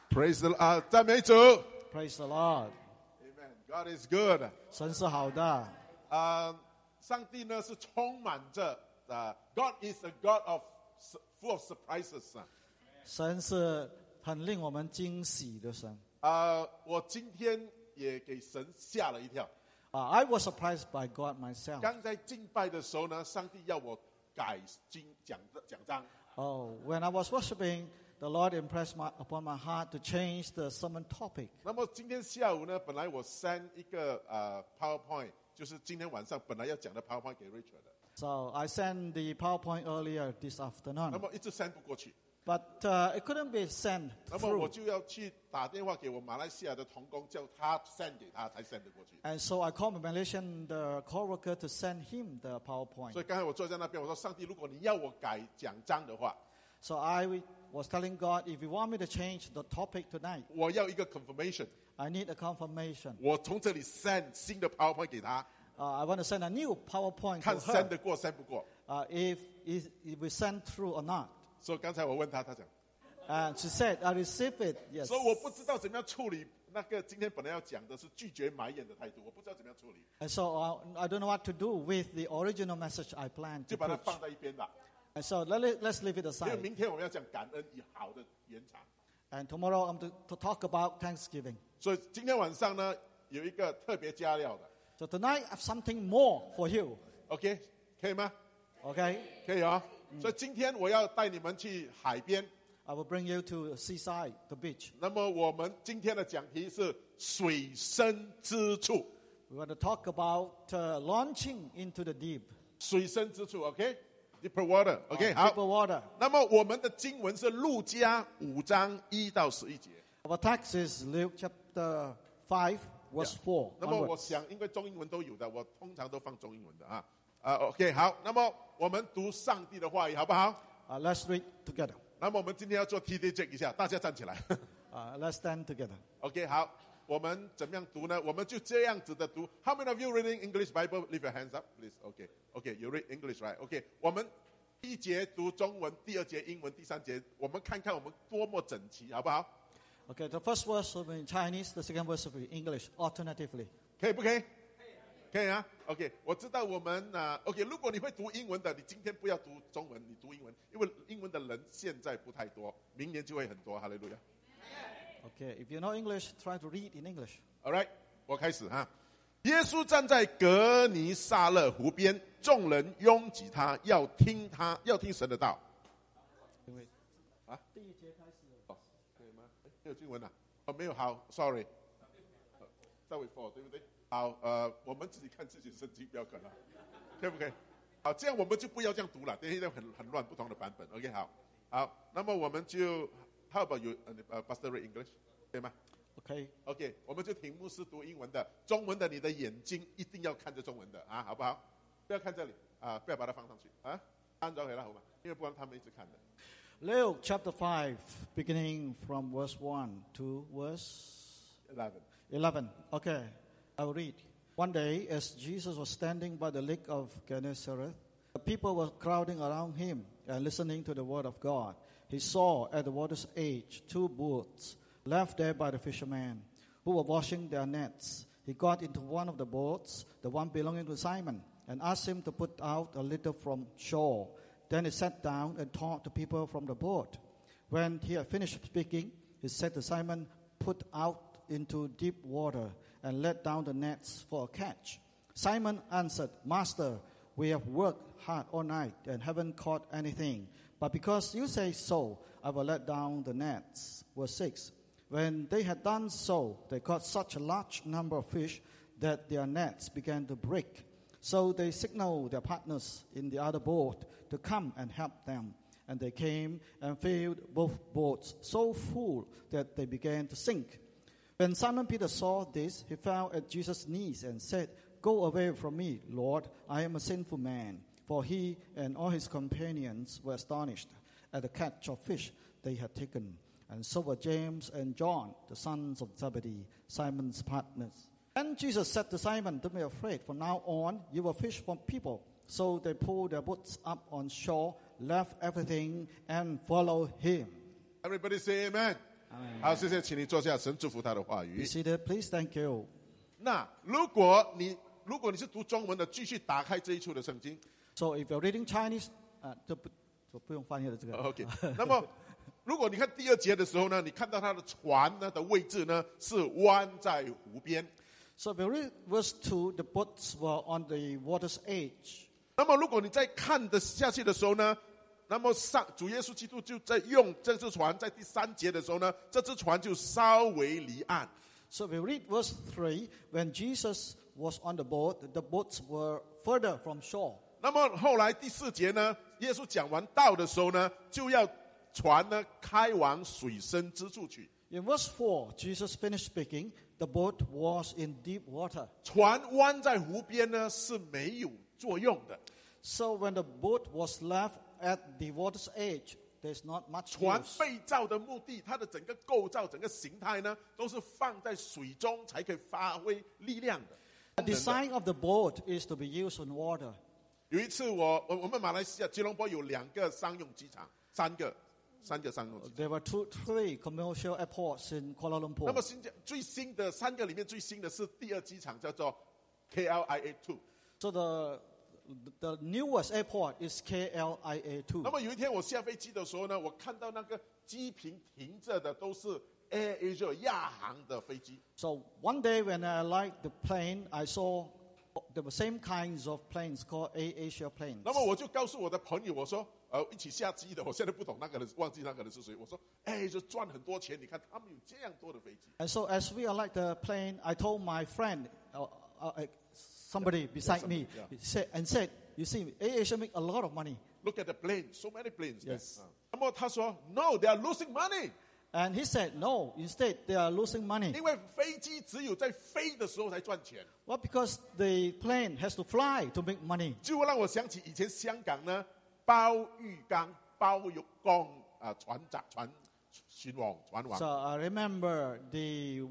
Praise the Lord. 赞美主。 Praise the Lord. Amen. God is good. 神是好的。 上帝呢是充满着God is a God of full of surprises. 神是很令我们惊喜的神。 我今天也给神吓了一跳。 I was surprised by God myself. 刚在敬拜的时候呢，上帝要我改讲章。 When I was worshiping, the Lord impressed upon my heart to change the sermon topic. 那么今天下午呢，本来我 send 一个PowerPoint， 就是今天晚上本来要讲的 PowerPoint 给 Richard 的。 So I sent the PowerPoint earlier this afternoon. 那么一直 send 不过去。 But it couldn't be sent 那么我 through. 就要去打电话给我马来西亚的同工，叫他 send 给他才 send 得过去。 And so I called my Malaysian co-worker to send him the PowerPoint. 所以刚才我坐在那边，我说上帝，如果你要我改讲章的话， So I was telling God, if you want me to change the topic tonight, 我要一个 confirmation。 I need a confirmation. 我从这里 send 新的 PowerPoint 给他， I want to send a new PowerPoint 看 to send her. 得过 send 不过。 If we send through or not. 所以刚才我问他，他讲， And she said, I received it, yes. 所以我不知道怎么样处理那个今天本来要讲的是拒绝埋怨的态度，我不知道怎么样处理， And so I don't know what to do with the original message I planned 就 to 把它 preach. 放在一边吧。 And so let's leave it 因为 aside. 明天我们要讲感恩以好的延长， And tomorrow I'm to talk about Thanksgiving. 所以今天晚上呢有一个特别加料的 So tonight I have something more for you. ，OK， 可以吗？ Okay? 可以啊、所以今天我要带你们去海边。 I will bring you to seaside, the beach. 那么我们今天的讲题是水深之处， We want to talk about launching into the deep. 水深之处 ，OK，deeper water，OK， 好。 Deeper water. 那么我们的经文是路加5章1到11节。 Our text is Luke chapter 5, verse 4. 那么我 onwards. 想，因为中英文都有的，我通常都放中英文的啊。OK， 好。那么我们读上帝的话语，好不好？ Let's read together. 那么我们今天要做 TD Jack 一下，大家站起来。 Let's stand together. OK， 好。我们怎么样读呢？我们就这样子的读。How many of you reading English Bible? Leave your hands up, please. OK，you read English, right? OK， 我们第一节读中文，第二节英文，第三节我们看看我们多么整齐，好不好？ Okay, the first verse will be in Chinese, the second verse will be in English, alternatively. 可以不可以？可以啊。OK， 我知道我们OK， 如果你会读英文的，你今天不要读中文，你读英文，因为英文的人现在不太多，明年就会很多。哈利路亚。 Okay, if you know English, try to read in English. All right， 我开始哈。耶稣站在格尼撒勒湖边，众人拥挤他，要听神的道。啊？第一节开始。哦，可以吗？没有经文啊？哦，没有，好 ，sorry。再会 4， 对不对？好，我们自己看自己的圣经，不要管了，可以不可以？好，这样我们就不要这样读了，等一下很乱，不同的版本。OK， 好，那么我们就 How about you, Pastor read English， 可以吗 ？OK， 我们就听牧师读英文的，中文的你的眼睛一定要看着中文的啊，好不好？不要看这里啊，不要把它放上去啊，按照回来好吗？因为不然他们一直看的。 Luke chapter 5, beginning from verse 1 to verse 11. Okay, I will read. One day, as Jesus was standing by the lake of Gennesaret, the people were crowding around him and listening to the word of God. He saw at the water's edge 2 boats left there by the fishermen who were washing their nets. He got into one of the boats, the one belonging to Simon, and asked him to put out a little from shore. Then he sat down and taught the people from the boat. When he had finished speaking, he said to Simon, "Put out into deep water and let down the nets for a catch." Simon answered, "Master, we have worked hard all night and haven't caught anything. But because you say so, I will let down the nets." Verse 6. When they had done so, they caught such a large number of fish that their nets began to break. So they signaled their partners in the other boat to come and help them. And they came and filled both boats so full that they began to sink. When Simon Peter saw this, he fell at Jesus' knees and said, "Go away from me, Lord, I am a sinful man." For he and all his companions were astonished at the catch of fish they had taken. And so were James and John, the sons of Zebedee, Simon's partners. And Jesus said to Simon, "Don't be afraid. From now on, you will fish for people." So they pulled their boats up on shore, left everything, and followed him. Everybody say amen. 好，谢谢，请你坐下，神祝福他的话 Be 语。 seated, please. Thank you. 那如果你是读中文的，继续打开这一处的圣经。 So if you're reading Chinese, 就不用翻译了这个。 OK， 那么如果你看第2节的时候呢，你看到它的船呢的位置呢是湾在湖边。 So if you read verse 2, the boats were on the water's edge. 那么如果你再看的下去的时候呢，那么主耶稣基督就在用这只船，在第3节的时候呢，这只船就稍微离岸。 So if you read verse 3, when Jesus was on the boats were further from shore. 那么后来第4节呢，耶稣讲完道的时候呢，就要船呢开往水深之处去。 In verse 4, Jesus finished speaking. The boat was in deep water. 船湾在湖边呢是没有作用的。 So when the boat was left at the water's edge, there's not much 船 use. 被造的目的，它的整个构造、整个形态呢，都是放在水中才可以发挥力量的。 The design of the boat is to be used on water. 有一次我们马来西亚吉隆坡有2个商用机场，3个商用机场。 There were 3 commercial airports in Kuala 那 Lumpur. 么最新的3个里面最新的是第2机场，叫做 KLIA2。 So the newest airport is KLIA2. 那么有一天我下飞机的时候呢，我看到那个机坪停着的都是 AirAsia 亚航的飞机。 So one day when I liked the plane, I saw the same kinds of planes called AirAsia planes. 那么我就告诉我的朋友，我说，一起下机的，我现在不懂那个人，忘记那个人是谁。我说，就赚很多钱，你看他们有这样多的飞机。 And so as we alight the plane, I told my friend, somebody beside me, yeah. said, you see, AirAsia make a lot of money. Look at the planes, so many planes. Yes. 那么他说 ，No, they are losing money. And he said, no, instead they are losing money. 因为飞机只有在飞的时候才赚钱。 Well, because the plane has to fly to make money. 就让我想起以前香港呢，包玉刚、包玉刚船王。 So I remember the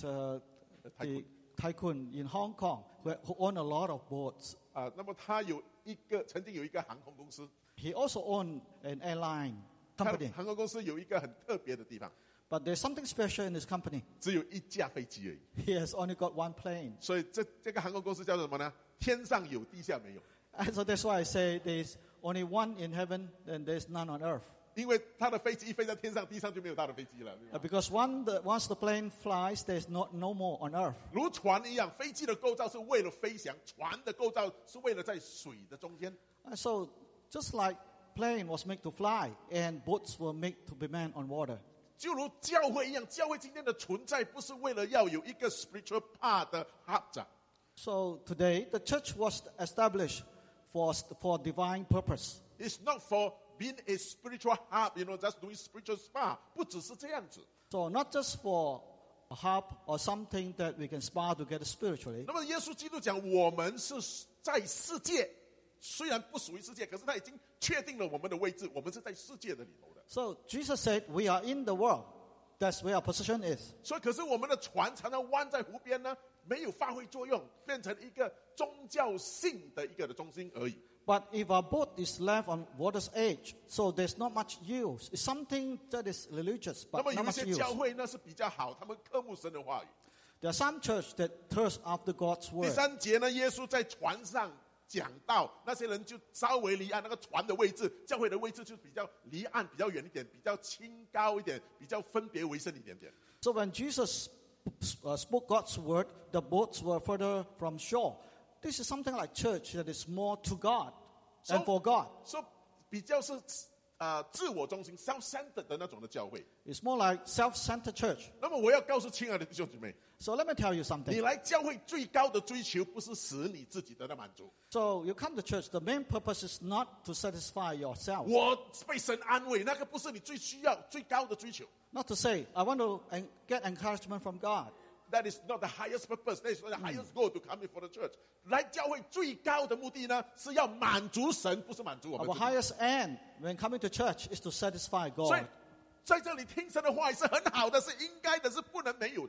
tycoon in Hong Kong who owned a lot of boats. 那么他曾经有一个航空公司。 He also owned an airline 他 company. 航空公司有一个很特别的地方， But there's something special in this company. 只有1架飞机而已。 He has only got one plane. 所以这个航空公司叫做什么呢？天上有，地下没有。 And so that's why I say there's only one in heaven and there's none on earth. 因为他的飞机一飞在天上，地上就没有他的飞机了。 Because once the plane flies, there's no more on earth. 如船一样，飞机的构造是为了飞翔，船的构造是为了在水的中间。 And so just like plane was made to fly and boats were made to be manned on water. 就如教会一样，教会今天的存在不是为了要有一个 spiritual part 的 hub。 So today the church was established for divine purpose. It's not for being a spiritual hub, just doing spiritual spa. 不只是这样子。 So not just for a hub or something that we can spar together spiritually. 那么耶稣基督讲，我们是在世界，虽然不属于世界，可是他已经确定了我们的位置，我们是在世界的里头的。 So Jesus said, we are in the world. That's where our position is. 所以，可是我们的船常常湾在湖边呢，没有发挥作用，变成一个宗教性的一个的中心而已。 But if our boat is left on water's edge, so there's not much use. It's something that is religious, 那 but 么 not 有一 much 些 use. 教会呢是比较好，他们科目神的话语。 There are some church that thirst after God's 第 word. 3节呢，耶稣在船上讲道，那些人就稍微离岸，那个船的位置，教会的位置就比较离岸比较远一点，比较清高一点，比较分别为圣一点点。 So when Jesus spoke God's word, the boats were further from shore. This is something like church that is more to God and for God. 所以比较是自我中心 self-centered 的那种的教会。 It's more like self-centered church. 那么我要告诉亲爱的弟兄姊妹， So let me tell you 你 something. 来教会最高的追求不是使你自己得到满足。 So you come to church, the main purpose is not to satisfy yourself. 我被神安慰，那个不是你最需要、最高的追求。 Not to say, I want to get encouragement from God. That is not the highest purpose. That is not the highest goal to come in for the church. 来教会最高的目的呢，是要满足神，不是满足我们 Our 自己。 highest end when coming to church is to satisfy 所以 God. 在这里听神的话语是很好的，是应该的，是不能没有的。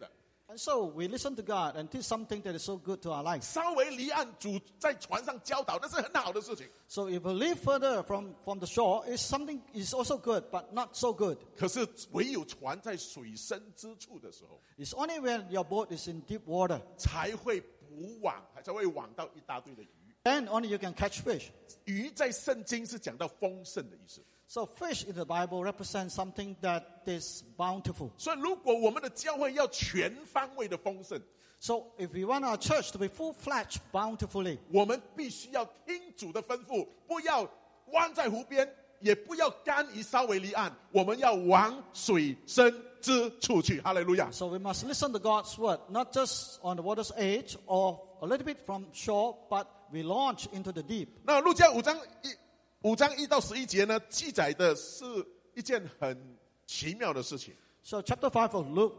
And so we listen to God and teach something that is so good to our life. 稍微离岸，主在船上教导，那是很好的事情。 So if we live further from the shore, it's something is also good, but not so good. 可是唯有船在水深之处的时候， It's only when your boat is in deep water, 才会捕网，才会网到一大堆的鱼。 then only you can catch fish. 鱼在圣经是讲到丰盛的意思。 So fish in the Bible represents something that is bountiful. 所以，如果我们的教会要全方位的丰盛， So if we want our church to be full-fledged bountifully, 我们必须要听主的吩咐，不要湾在湖边，也不要干于稍微离岸，我们要往水深之处去。哈利路亚！ so we must listen to God's word, not just on the water's edge or a little bit from shore, but we launch into the deep. 那路加5章1到11节呢，记载的是一件很奇妙的事情。 So chapter 5 of Luke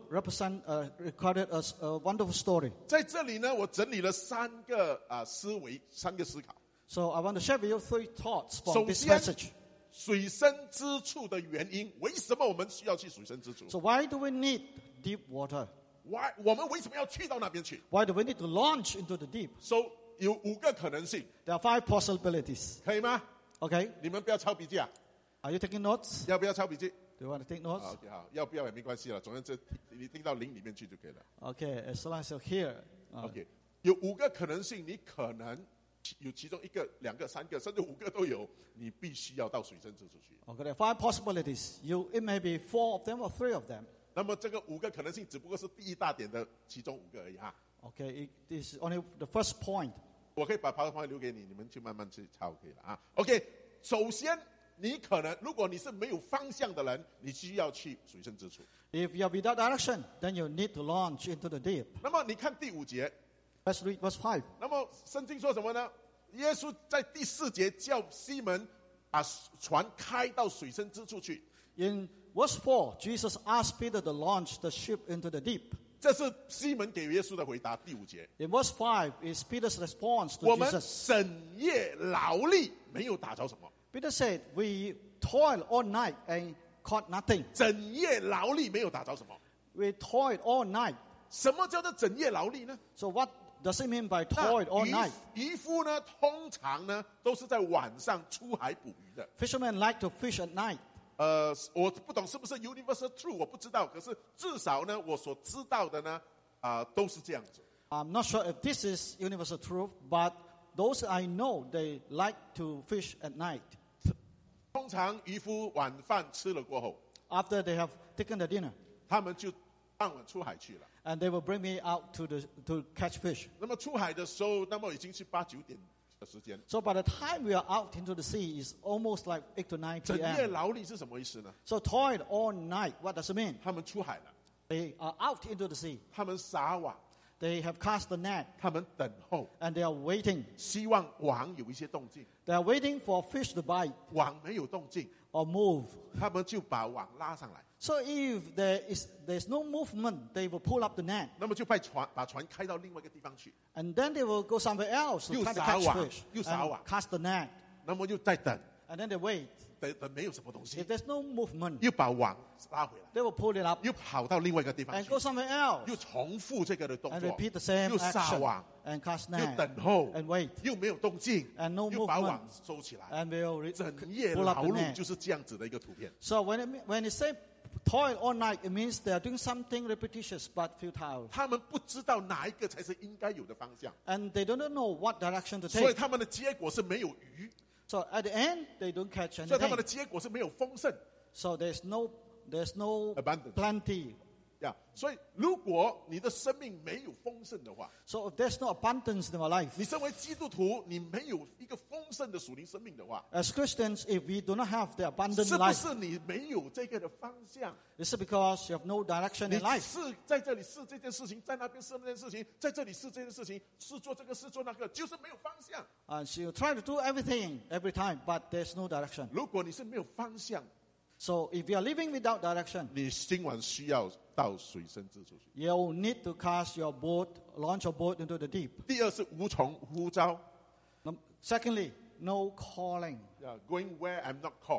recorded as a wonderful story. 在这里呢，我整理了3个思维，3个思考。 So I want to share with you 3 thoughts from 首 this 先 message. 水深之处的原因，为什么我们需要去水深之处？ So why do we need deep water? 我们为什么要去到那边去？ Why do we need to launch into the deep? 有5个可能性， There are 5 possibilities. 可以吗？ Okay? 你们不要抄笔记啊！ Are you taking notes? 要不要抄笔记？ Do you want to take notes? OK， 好，要不要也没关系了，总之你听到灵里面去就可以了。 Okay, as long as you're here. OK， 有5个可能性，你可能有其中1个、2个、3个，甚至5个都有，你必须要到水深之处去。 Okay, there are 5 possibilities. It may be 4 of them or 3 of them. 那么这个5个可能性只不过是第一大点的其中5个而已哈。 Okay, this is only the first point. 我可以把 PowerPoint 留给你，你们去慢慢去抄可以了啊。OK， 首先你可能，如果你是没有方向的人，你需要去水深之处。 If you're without direction, then you need to launch into the deep. 那么你看第5节， Let's read verse 5. 那么圣经说什么呢？耶稣在第4节叫西门把船开到水深之处去。 In verse 4, Jesus asked Peter to launch the ship into the deep. 这是西门给耶稣的回答。第5节， In verse 5 is Peter's response to 我们 Jesus. 整夜劳力，没有打着什么。 Peter said, we toiled all night and caught nothing. 整夜劳力没有打着什么？ We toiled all night. 什么叫做整夜劳力呢？ So what does it mean by toiled all 那 night? 渔夫呢，通常呢都是在晚上出海捕鱼的。 Fishermen like to fish at night. 我不懂是不是 universal true， 我不知道。可是至少呢，我所知道的呢，都是这样子。 I'm not sure if this is universal truth, but those I know, they like to fish at night. 通常渔夫晚饭吃了过后， After they have taken the dinner, 他们就傍晚出海去了。 and they will bring me out to catch fish. 那么出海的时候，那么已经是8、9点的时间。 So by the time we are out into the sea, it's almost like 8 to 9 整夜 p.m. 劳力是什么意思呢？ So toiled all night, what does it mean? 他们出海了， They are out into the sea. 他们撒网， They have cast the net, 他们等候， and they are waiting. 希望网有一些动静。 They are waiting for fish to bite 网没有动静， or move. 他们就把网拉上来， So if there's no movement, they will pull up the net, 那么就把船开到另外一个地方去， and then they will go somewhere else to 又 try to 撒 catch 网， fish 又撒网。 and cast the net, 那么又再等， and then they wait. 等没有什么东西 If，there's no movement, 又把网拉回来， they will pull it up 又跑到另外一个地方 and 去 go，somewhere else 又重复这个的动 and 作， repeat the same 又撒 action 网， and cast 又 net 等候， and wait 又没有动静 and no 又把 movement 网收起来， and will 整夜 pull up 劳 the 碌 net. 就是这样子的一个图片。 So when it say toil all night, it means they are doing something repetitious but futile, 他们不知道哪一个才是应该有的方向， and they don't know what direction to 所以 take. 他们的结果是没有鱼， So at the end, they don't catch 所以他们 anything. 的结果是没有丰盛 So there's no Abundance. plenty. 呀。所以如果你的生命没有丰盛的话， So if there's no abundance in our life, 你身为基督徒，你没有一个丰盛的属灵生命的话， as Christians, if we do not have the abundant 是不 life, 是你没有这个的方向？ is it because you have no direction 你 in life? 是在这里是这件事情，在那边是那件事情，在这里是这件事情，是做这个是做那个，就是没有方向。 And so you try to do everything every time, but there's no direction. 如果你是没有方向， So if you are living without direction, 你今晚需要到水深之处去。 you need to cast your boat, launch your boat into the deep. 第二是无从呼召 Secondly, no calling. ，going where I'm not called。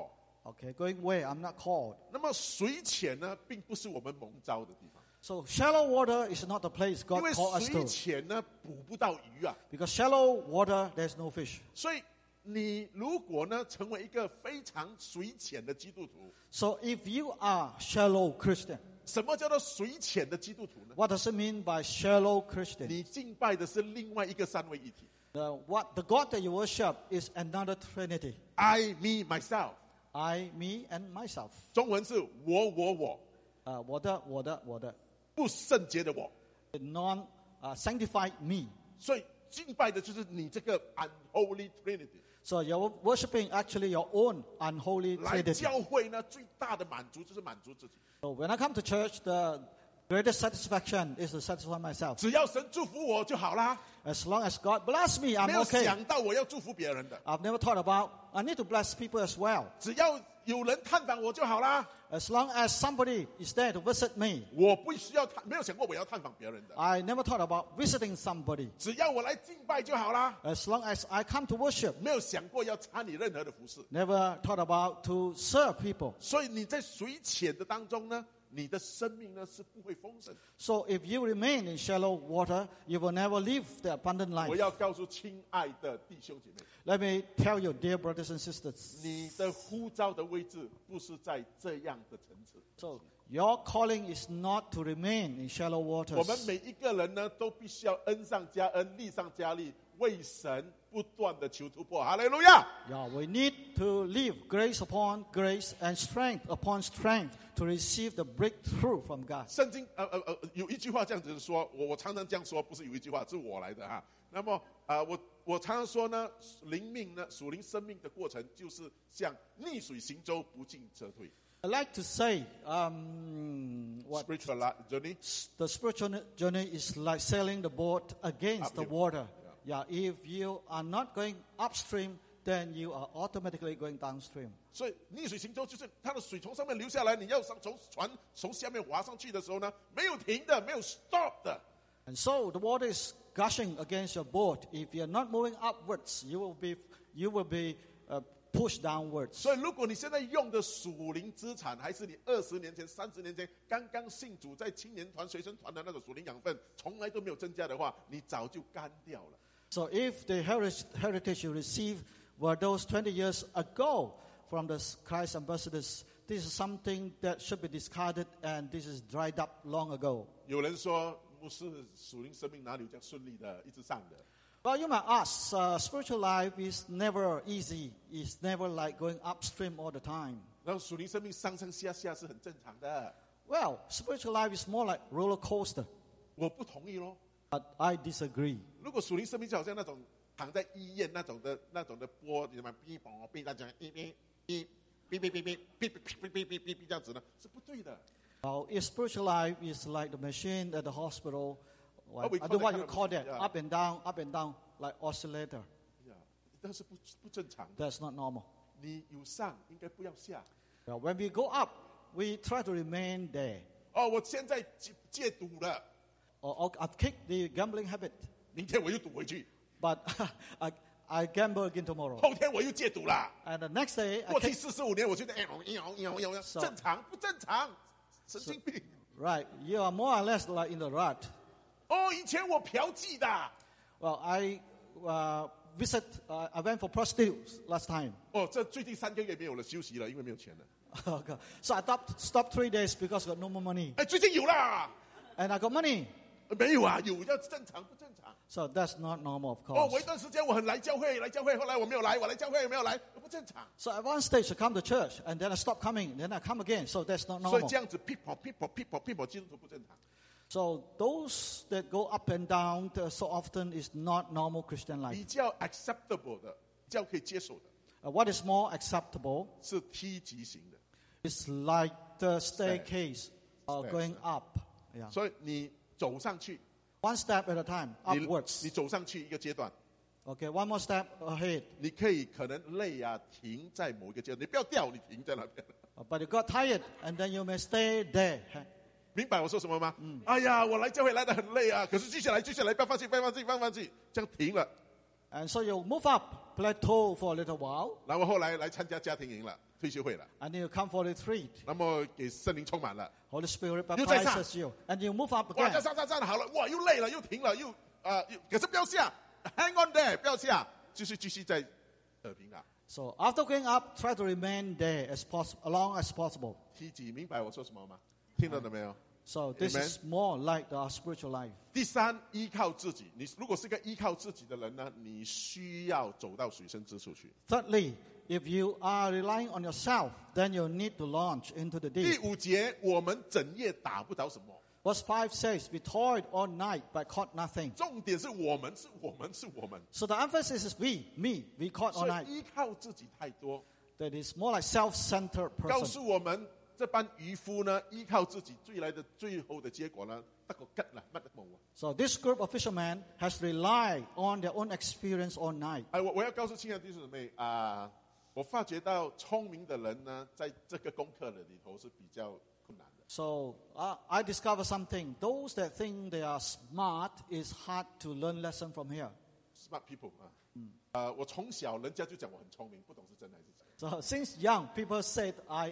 Okay, going where? I'm not called. 那么水浅呢，并不是我们蒙召的地方， So shallow water is not the place 因 God 为 called us 水 to. 浅呢捕不到鱼啊。 Because shallow water, there's no fish. 所以你如果呢成为一个非常水浅的基督徒， So if you are shallow Christian, 什么叫做水浅的基督徒呢？ what does it mean by shallow Christian? 你敬拜的是另外一个三位一体 The God that you worship is another Trinity. ，I, me, myself。 I, me, and myself. 中文是我， 我的不圣洁的我。 sanctified me. 所以敬拜的就是你这个 unholy Trinity。 So you're worshiping actually your own unholy 来 Trinity. 教会呢，最大的满足就是满足自己。 So when I come to church, the greatest satisfaction is to satisfy myself. 只要神祝福我就好啦， As long as God bless me, 没 I'm 有 okay. 想到我要祝福别人的。 I've never thought about I need to bless people as well. 只要有人探访我就好啦， As long as somebody is there to visit me, 我不需要没有想过我要探访别人的。 I never thought about visiting somebody. 只要我来敬拜就好啦， As long as I come to worship, 没有想过要参与任何的服饰。 never thought about to serve people. 所以你在水浅的当中呢，你的生命呢是不会丰盛。 So if you remain in shallow water, you will never live the abundant 我 life. 要告诉亲爱的弟兄姐妹， Let me tell you, dear brothers and sisters. 你的呼召的位置不是在这样的层次。 So your calling is not to remain in shallow 我 waters. 们每一个人呢，都必须要恩上加恩，利上加利，为神不断的求突破。哈利路亚！ Yeah, we need to live grace upon grace and strength upon strength to receive the breakthrough from God. 圣经有一句话这样子说，我常常这样说，不是有一句话，是我来的哈。那么我常常说呢，灵命呢，属灵生命的过程就是像逆水行舟，不进则退。 I like to say, Spiritual journey. the spiritual journey is like sailing the boat against the Uphill. water. Yeah, if you are not going upstream, then you are automatically going downstream. 所以逆水行舟就是它的水从上面流下来，你要从船从下面划上去的时候呢，没有停的，没有 stop 的。 And so the water is gushing against your boat. If you're not moving upwards, you will be pushed downwards. 所以，如果你现在用的属灵资产，还是你20年前、30年前刚刚信主在青年团、随身团的那种属灵养分，从来都没有增加的话，你早就干掉了。 So if the heritage you received were those 20 years ago from the Christ ambassadors, this is something that should be discarded, and this is dried up long ago. 有人说，牧师属灵生命哪里有这样顺利的，一直上的？ Well, you might ask, spiritual life is never easy. It's never like going upstream all the time. 然后属灵生命上上下下是很正常的。 Well, spiritual life is more like roller coaster. 我不同意咯。 But I disagree. 如果属灵生命就好像那种躺在医院那种的波，你什么哔嘣哔，那讲哔哔哔哔哔哔哔哔哔哔哔哔这样子呢，是不对的。 Well, if spiritual life is like the machine at the hospital, Oh, we I call don't know that what kind you of call machine, that, yeah. up and down, like oscillator. 但是不正常的。 That's not normal. 你有上应该不要下。 Well, when we go up, we try to remain there. 哦，我现在戒赌了， Or I've kicked the gambling habit, 明天我又赌回去， but I gamble again tomorrow. 后天我又戒赌了。 And the next day, I 过去 kick. 45年，我觉得正常不正常？神经病。 Right, you are more or less like in the rut. 哦，以前我嫖妓的。 Well, I went for prostitutes last time. 哦，这最近3个月没有了，休息了，因为没有钱了。 Okay. So I stopped 3 days because I got no more money. 哎，最近有啦。 And I got money. 没有啊，有要正常不正常？ So that's not normal, of 哦，我 course. 一段时间我很来教会，后来我没有来，我来教会没有来，不正常。 So at one stage I come to church, and then I stop coming, then I come again. So that's not 所以 normal. 这样子 people，基督徒不正常。 So those that go up and down so often is not normal Christian life. 比较 acceptable 的，比较可以接受的， What is more acceptable 是梯级型的。 is like the staircase going up. Yeah. 所以你走上去， One step at a time, 你 upwards. 走上去一个阶段， Okay, one more step ahead. 你可能累啊，停在某一个阶段，你不要掉，你停在那边。 But you got tired, and then you may stay there. 明白我说什么吗？哎呀，我来教会来得很累啊，可是继续来，不要放弃，这样停了。 And so you move up, plateau for a little while. 然后后来来参加家庭营了， 退休会了， and you come for retreat. 那么给圣灵充满了， Holy Spirit 又再上。 baptizes you, and you move up 哇， again. 站好了，哇，又累了，又停了，可是不要下 ，hang on there， 不要下，继续在平啊。 So after going up, try to remain there as long as possible. 梯级明白我说什么吗？听到了没有？ So this Amen. is more like our spiritual life. 第三，依靠自己。你如果是个依靠自己的人呢，你需要走到水深之处去。 Thirdly, if you are relying on yourself, then you need to launch into the 第 deep. 5节，我们整夜打不着什么， Verse 5 says, we toiled all night but caught nothing. 重点是我们。 So the emphasis is we caught all 所 night. 以依靠自己太多， That is more like self-centered 告 person. 诉我们这班渔夫呢，依靠自己最后的结果呢，得個吉啦，乜都冇啊！ So this group of fishermen has relied on their own experience all night. 我要告诉亲爱的弟兄姊妹啊，我发觉到聪明的人呢，在这个功课的里头是比较困难的。 So I discovered something. Those that think they are smart is hard to learn lesson from here. Smart people 我从小人家就讲我很聪明，不懂是真还是假。 So since young, people said I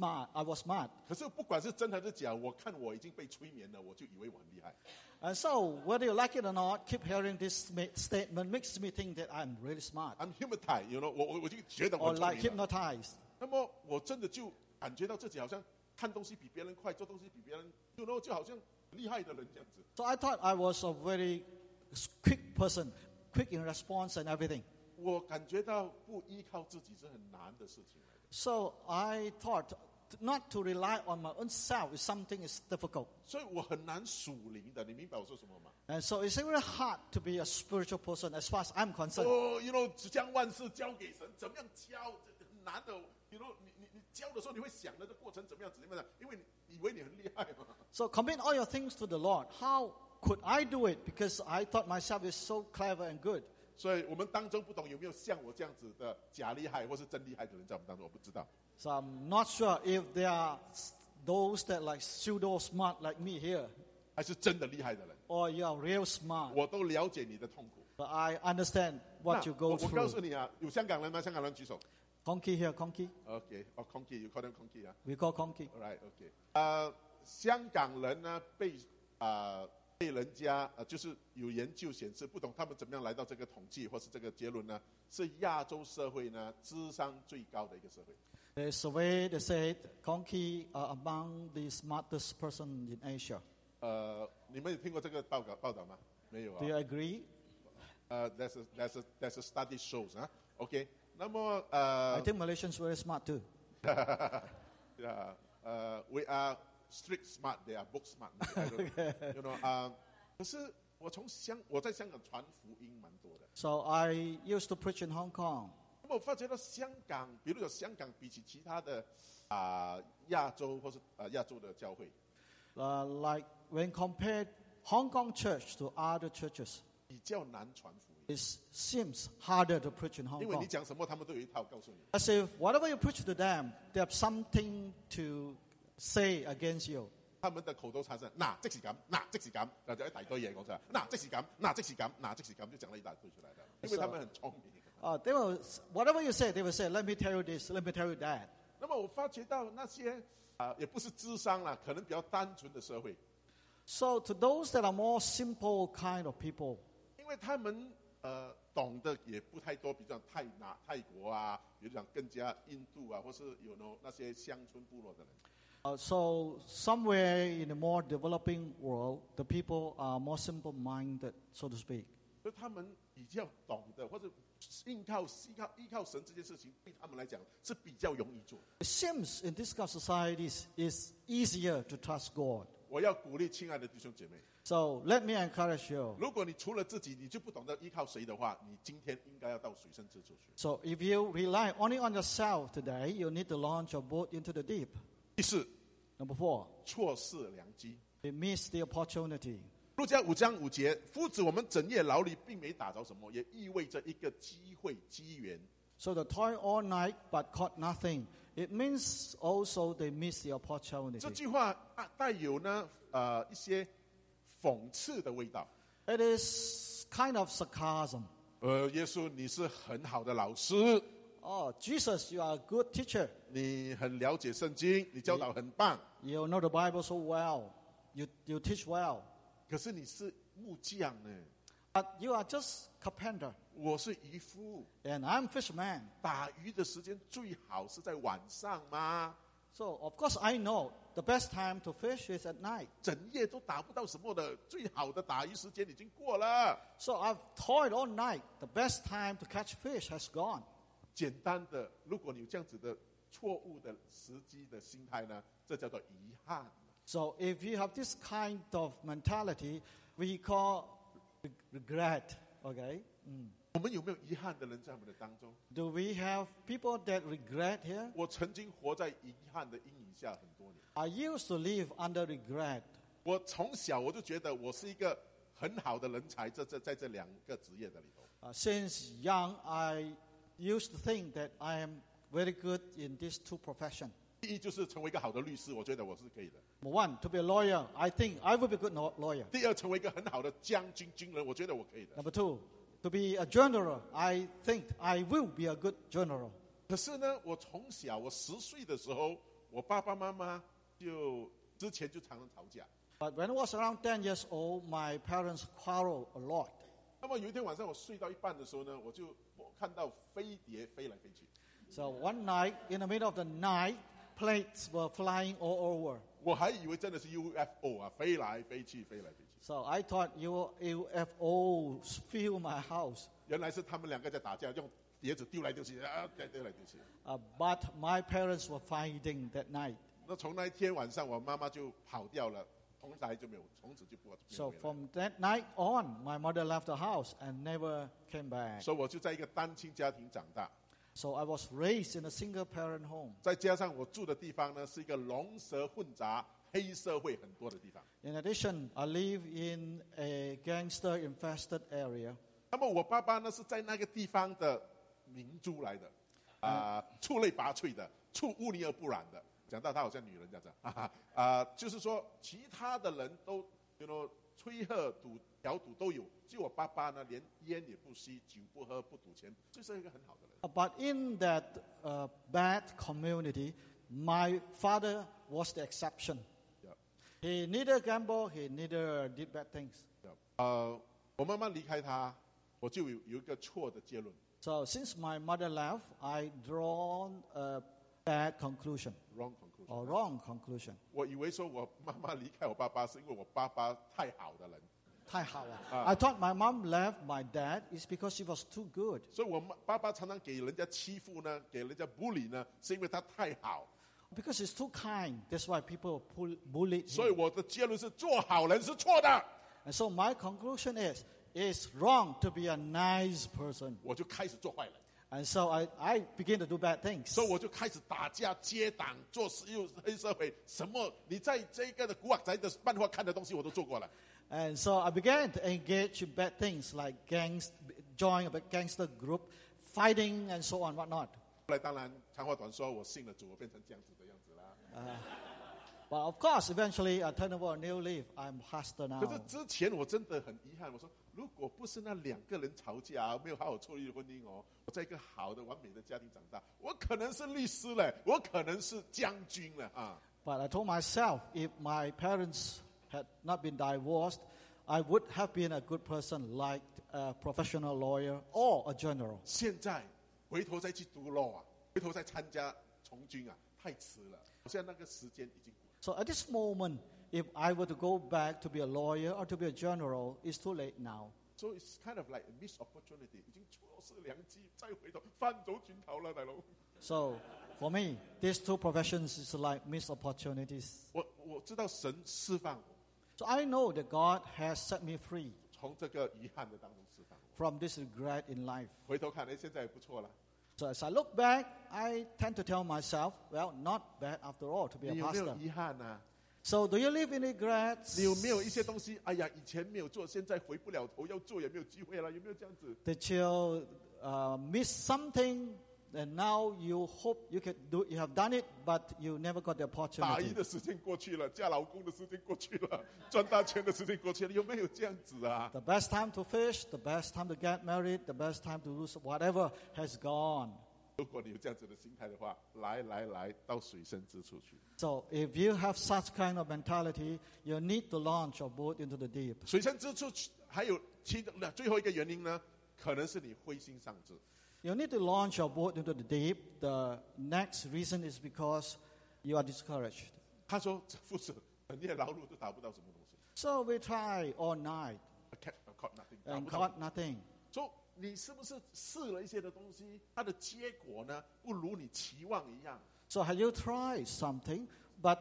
was smart. 可是不管是真还是假，我看我已经被催眠了，我就以为我很厉害。 And so whether you like it or not, keep hearing this statement makes me think that I'm really smart. I'm hypnotized，我就觉得我 Or 很聪 like 明了。 hypnotized. 那么我真的就感觉到自己好像看东西比别人快，做东西比别人就好像厉害的人这样子。 So I thought I was a very quick person, quick in response and everything. 我感觉到不依靠自己是很难的事情来的。 So I thought not to rely on my own self is something is difficult. 所以我很难属灵的，你明白我说什么吗？ And so it's very hard to be a spiritual person as far as I'm concerned. 将万事交给神，怎么样教很难的。你教的时候，你会想的这过程怎么样？因为你以为你很厉害嘛。 So commit all your things to the Lord. How could I do it? Because I thought myself is so clever and good. 所以我们当中不懂有没有像我这样子的假厉害或是真厉害的人在我们当中，我不知道。 So I'm not sure if there are those that like pseudo smart like me here, 还是真的厉害的人， or you are real smart. 我都了解你的痛苦。 But I understand what you 那 go 我告诉 through. 你啊，有香港人吗？香港人举手。 Conky here, Conky. OK， Conky， you call them Conky 啊 We call Conky. ？All right，OK。香港人呢被人家就是有研究显示，不懂他们怎么样来到这个统计或是这个结论呢？是亚洲社会呢智商最高的一个社会。 There's a way they said Conky are among the smartest person in Asia. 你们有听过这个报道吗？没有啊 Do。you agree? There's a study shows 啊。OK， 那么 I think Malaysians very smart too. we are street smart, they are book smart. I don't know. 可是我在香港传福音蛮多的。 So I used to preach in Hong Kong. 那么我发觉到香港，比如说香港比起其他的亚洲或是亚洲的教会， Like when compared Hong Kong church to other churches, 比较难传福音， it seems harder to preach in Hong 因为你 Kong. 讲什么，他们都有一套告诉你。 As if whatever you preach to them, they have something to say against you. 他們嘅口頭禪係即是咁，即是咁，就一大堆嘢講出嚟，即是咁，即是咁，即是咁，就講了一大堆出來了。因為他們很聰明。 They will, whatever you say, they will say, let me tell you this, let me tell you that. 那麼我發覺到那些也不是智商啦，可能比較單純的社會， So to those that are more simple kind of people, 因為他們懂得也不太多，比如講泰國啊，比如講更加印度啊，或是有那些鄉村部落的人。 so somewhere in the more developing world, the people are more simple-minded, so to speak. 所以他們比較懂得，或者依靠神這件事情，對他們來講是比較容易做。 It seems in this kind of societies, it's easier to trust God. 我要鼓勵親愛的弟兄姐妹， So let me encourage you. 如果你除了自己，你就不懂得依靠誰的話，你今天應該要到水深之處去。 So if you rely only on yourself today, you need to launch your boat into the deep. 第四， Number 4, 錯失良機。 we miss the opportunity. 路加5章5節，夫子我們整夜勞力，並沒打着什麼，也意味着一個機會機緣。 So they toil all night but caught nothing. It means also they miss the 這 opportunity. 句話帶有一些諷刺的味道。 It is kind of sarcasm. 耶穌，你是很好的老師， Oh, Jesus, you are a good teacher. 你很了解圣经，你教导很棒。 You know the Bible so well. You teach well. 可是你是木匠呢， But you are just carpenter. 我是渔夫， And I'm fisherman. 打鱼的时间最好是在晚上吗？ So, of course, I know the best time to fish is at night. 整夜都打不到什么的，最好的打鱼时间已经过了。 So I've toiled all night. The best time to catch fish has gone. 简单的，如果你有这样子的错误的时机的心态呢，这叫做遗憾。 So if you have this kind of mentality, we call regret. Okay? 我们有没有遗憾的人在我们的当中？ Do we have people that regret here? 我曾经活在遗憾的阴影下很多年。 I used to live under regret. 我从小我就觉得我是一个很好的人才，在这两个职业的里头。 Since young, I used to think that I am very good in these two professions. 第一就是成为一个好的律师，我觉得我是可以的。 One, to be a lawyer. I think I will be a good lawyer. 第二，成为一个很好的将军军人，我觉得我可以的。 Number two, to be a general. I think I will be a good general. 可是呢，我从小我10岁的时候，我爸爸妈妈之前就常常吵架。 But when I was around 10 years old, my parents quarreled a lot. 那么有一天晚上我睡到一半的时候呢，我看到飞碟飞来飞去。 So one night, in the middle of the night, planes were flying all over. 我还以为真的是 UFO 啊，飞来飞去，飞来飞去。 So I thought UFOs fill my house. 原来是他们两个在打架，用碟子丢来丢去啊，丢来丢去。 But my parents were fighting that night. 那从那一天晚上，我妈妈就跑掉了，从此就没有回来。 So from that night on, my mother left the house and never came back. 所以我就在一个单亲家庭长大。 So I was raised in a single-parent home. 再加上我住的地方呢，是一个龙蛇混杂、黑社会很多的地方。 In addition, I live in a gangster-infested area. 那么我爸爸呢，是在那个地方的明珠来的，出类拔萃的，出污泥而不染的。讲到他好像女人这样子，就是说其他的人都吹喝、嫖赌都有，只有我爸爸呢，连烟也不吸，酒不喝，不赌钱，就是一个很好的人。 But in that bad community, my father was the exception. Yeah. He neither gambled, he neither did bad things. 我妈妈离开他，我就有一个错的结论。 So since my mother left, I drawn a bad conclusion Wrong conclusion. or wrong conclusion. 我以为说我妈妈离开我爸爸是因为我爸爸太好的人， 太好了. I thought my mom left my dad is because she was too good. 所以我爸爸常常给人家欺负呢，给人家bully呢，是因为他太好。 Because he's too kind, that's why people bullied 所以 him. 我的结论是，做好人是错的。 And so my conclusion is, it's wrong to be a nice person. 我就开始做坏人， And so I begin to do bad things. 所以我就开始打架、结党、做黑社会，什么你在这个的古惑仔的漫画看的东西我都做过了。 And so I began to engage in bad things like join a gangster group, fighting and so on, whatnot. 后来当然长话短说，我信了主，我变成这样子的样子啦。 But of course, eventually I turned over a new leaf. I'm pastor now. 可是之前我真的很遗憾，我说如果不是那2个人吵架，没有好好处理婚姻哦，我在一个好的完美的家庭长大，我可能是律师了，我可能是将军了啊。 But I told myself, if my parents had not been divorced, I would have been a good person like a professional lawyer or a general. 现在回头再去读 law 啊，回头再参加从军啊，太迟了。现在那个时间已经过了。 So at this moment, if I were to go back to be a lawyer or to be a general, it's too late now. So it's kind of like a missed opportunity， 已经错失良机，再回头翻走军头了，大佬。 So for me, these two professions is like missed opportunities. 我知道神释放我， So I know that God has set me free 从这个遗憾的当中释放我。 from this regret in life. 回头看，现在也不错了。 So as I look back, I tend to tell myself, well, not bad after all to be a 你有没有 pastor. 遗憾呢？ So do you live in regrets? 你有没有一些东西？哎呀，以前没有做，现在回不了头，要做也没有机会了，有没有这样子？ Did you miss something and now you hope you can do? You have done it, but you never got the 打鱼 opportunity. 的时间过去了，嫁老公的时间过去了，赚大钱的时间过去了，有没有这样子啊？ The best time to fish, the best time to get married, the best time to do whatever has gone. 如果你有这样子的心态的话，来到水深之处去。 So if you have such kind of mentality, you need to launch your boat into the deep. 水深之处还有最后一个原因呢，可能是你灰心丧志。 You need to launch your boat into the deep. The next reason is because you are discouraged. 他说：“父子整夜劳碌都达不到什么东西。 So we try all night I caught nothing， and 达不到。 caught nothing. 说你是不是试了一些的东西，它的结果呢，不如你期望一样？ So have you tried something, but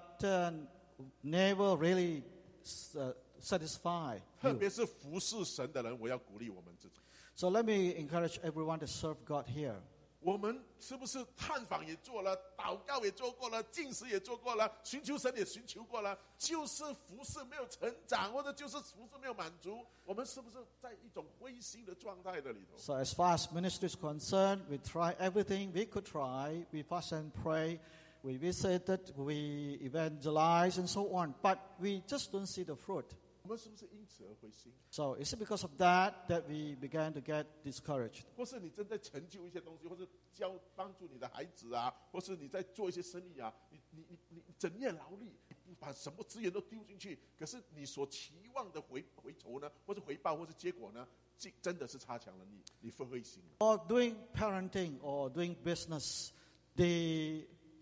never really satisfied 特 you? 别是服侍神的人，我要鼓励我们自己。 So let me encourage everyone to serve God here. 我们是不是探访也做了，祷告也做过了，禁食也做过了，寻求神也寻求过了，就是服侍没有成长，或者就是服侍没有满足，我们是不是在一种灰心的状态的里头？ So as far as ministry is concerned, we try everything we could try. We fast and pray. We visited, we evangelized and so on. But we just don't see the fruit. 我们是不是因此而灰心？ So is it because of that we began to get discouraged? 或是你正在成就一些东西，或是帮助你的孩子啊，或是你在做一些生意啊，你整夜劳力，你把什么资源都丢进去，可是你所期望的回酬呢，或是回报，或是结果呢，真的是差强人意，你会灰心。 Or doing parenting or doing business, the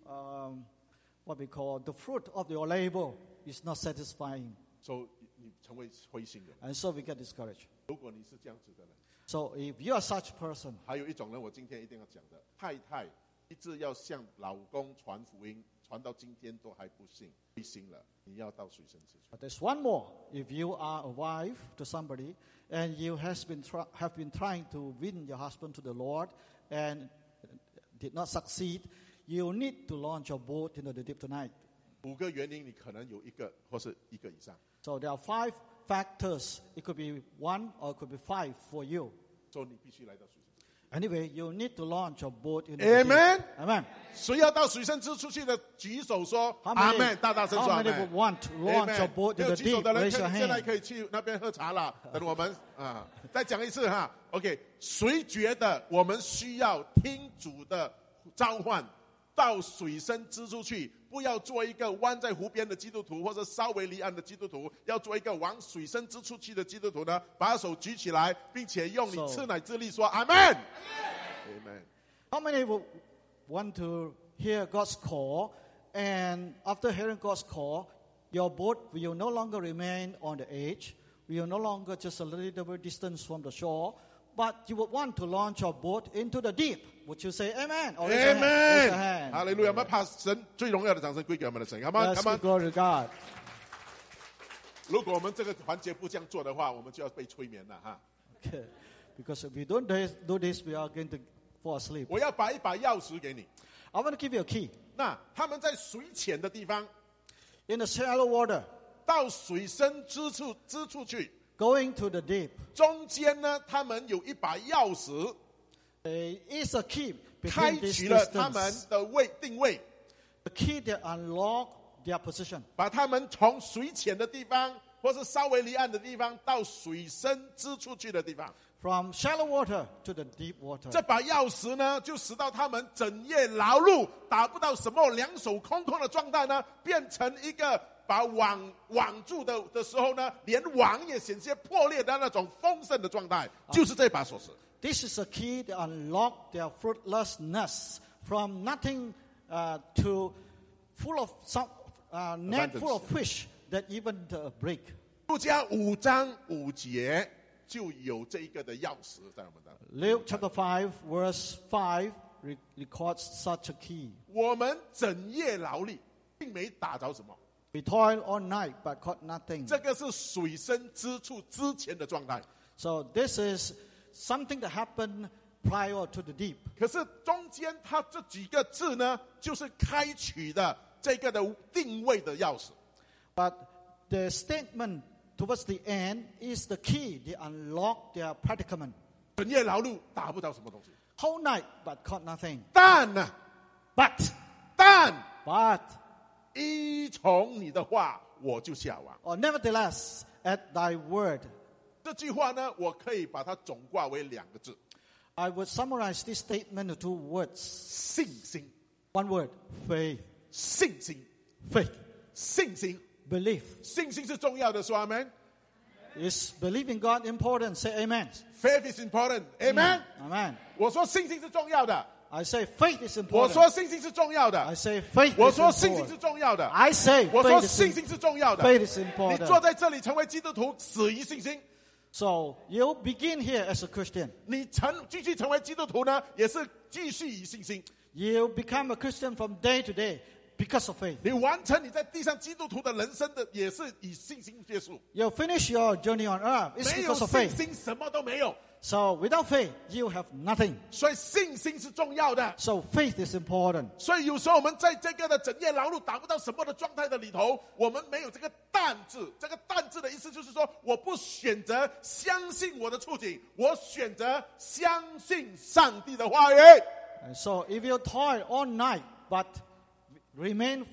what we call the fruit of your labor is not satisfying. 所以你成为灰心的。 And so we get discouraged. 如果你是这样子的人， So if you are such person, 还有一种人，我今天一定要讲的，太太一直要向老公传福音，传到今天都还不信，灰心了，你要到水深之处。 but there's one more. If you are a wife to somebody and you have been trying to win your husband to the Lord and did not succeed, you need to launch your boat into the deep tonight. 5个原因，你可能有一个或是一个以上。 So there are 5 factors. It could be 1 or it could be 5 for you. 所以你必须来到水深之处。 Anyway, you need to launch your boat into the Amen. deep. Amen. 谁要到水深之处去的，举手说 How 阿 many, 门，大声说 how 阿 many 门 would。want to launch your boat 没 into 有 the 举手 deep? 的人， Raise your 现在 hand. 可以去那边喝茶了。等我们啊，再讲一次哈。OK， 谁觉得我们需要听主的召唤，到水深之处去？不要做一个弯在湖边的基督徒，或者稍微离岸的基督徒，要做一个往水深之处去的基督徒呢？把手举起来，并且用你吃奶之力说阿门。Amen. How many would want to hear God's call? And after hearing God's call, your boat will no longer remain on the edge. Will no longer just a little bit distance from the shore. But you would want to launch your boat into the deep. Would you say amen? Or raise your hand? Raise your hand. 哈利路亚！我们把神最荣耀的掌声归给我们的神。Come on, Let's come on. give glory to God. 如果我们这个环节不这样做的话，我们就要被催眠了哈。 Okay. Because if we don't do this, we are going to fall asleep. 我要把一把钥匙给你。 I want to give you a key. 那他们在水浅的地方， In the shallow water, 到水深之处去， going to the deep, 中间呢，他们有一把钥匙， there is a key 开 between this 启了他 distance. 们的定位， The key that unlock their position. 把他们从水浅的地方，或是稍微离岸的地方，到水深之处去的地方。 From shallow water to the deep water. 这把钥匙呢，就使到他们整夜劳碌，达不到什么两手空空的状态呢，变成一个把网住的时候呢，连网也险些破裂的那种丰盛的状态，就是这把锁匙。 This is a key that unlock their fruitlessness from nothing to full of some net full of fish that even break. 路加5章5节就有这一个的钥匙在我们的。 Luke chapter 5 verse 5 records such a key. 我们整夜劳力，并没打着什么， We toiled all night but caught nothing. 这个是水深之处之前的状态。 So this is something that happened prior to the deep. 可是中间它这几个字呢，就是开启的这个的定位的钥匙。 But the statement towards the end is the key. They unlock their predicament. 整夜劳碌打不到什么东西， Whole night but caught nothing. 但呢， But 依从你的话，我就下网。 or nevertheless, at thy word. 这句话呢，我可以把它总挂为2个字， I would summarize this statement in 2 words. 信心， One word, faith. 信心， Faith, 信心， belief. 信心是重要的，说 Amen。 Is believing God important? Say amen. Faith is important, Amen。 Amen. 我说信心是重要的， I say faith is 我 important. 说信心是重要 I 的， say faith 我 is 说信心是 important. 重要的， I say 我说 faith 信 is, 心是重要的。 faith is 你 important. 坐在这里成为基督徒，死于信心； So you begin here as a Christian. 你继续成为基督徒呢，也是继续以信心。 You become a Christian from day to day because of faith. 你完成你在地上基督徒的人生的，也是以信心结束。 You finish your journey on earth. It's 没有 because of 信 faith. 心，什么都没有。 So without faith, you have nothing. 所以信心是重要的。 So faith is important. 所以有时候我们在这个的整夜劳碌达不到什么的状态的里头，我们没有这个担字。这个担字的意思就是说，我不选择相信我的处境，我选择相信上帝的话语。 And so if you toil all night but remain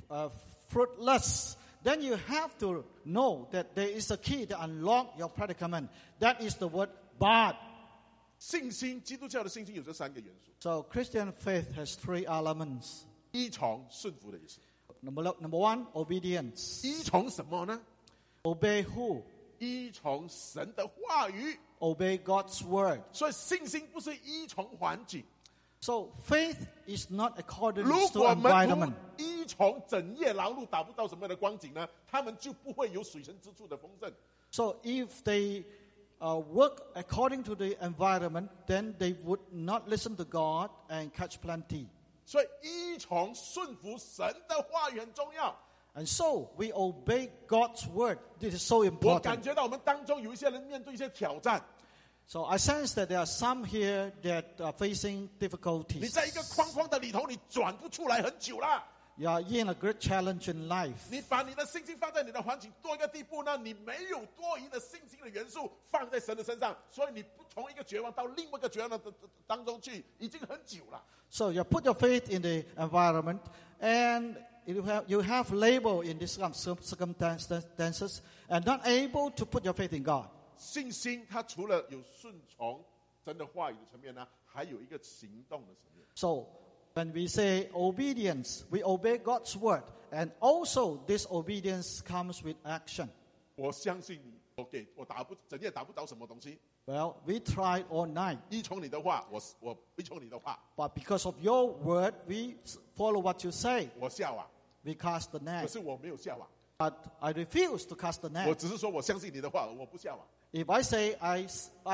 fruitless, then you have to know that there is a key to unlock your predicament. That is the word but. 信心，基督教的信心有这3个元素： So Christian faith has 3 elements. 依从、顺服的意思。 Number 1, obedience. 依从什么呢？ Obey who? 依从神的话语。 Obey God's word. 所以信心不是依从环境。 So faith is not according 如 to 果门 environment. 徒依从整夜劳碌达不到什么样的光景呢？他们就不会有水深之处的丰盛。 So if they work according to the environment, then they would not listen to God and catch plenty. 所以依从顺服神的话语很重要。 And so we obey God's word. This is so 我感 important. 觉到我们当中有一些人面对一些挑战。 So I sense that there are some here that are facing 你 difficulties. 在一个框框的里头，你转不出来很久了。 You are in a great challenge in life. 你把你的信心放在你的环境多一个地步呢，你没有多余的信心的元素放在神的身上，所以你不从一个绝望到另外一个绝望的当中去，已经很久了。 So you put your faith in the environment, and you have labor in these circumstances, and not able to put your faith in God. 信心它除了有顺从神的话语的层面呢，还有一个行动的层面。 So when we say obedience, we obey God's word, and also this obedience comes with action. 我相信你，我整夜打不着什么东西。 Well, we tried all night, 依从你的话，我依从你的话， but because of your word, we follow what you say. 我下网， We cast the 可 net. 是我没有下网。 But I refuse to cast the 我 net. 只是说我相信你的话，我不下网。 If I say I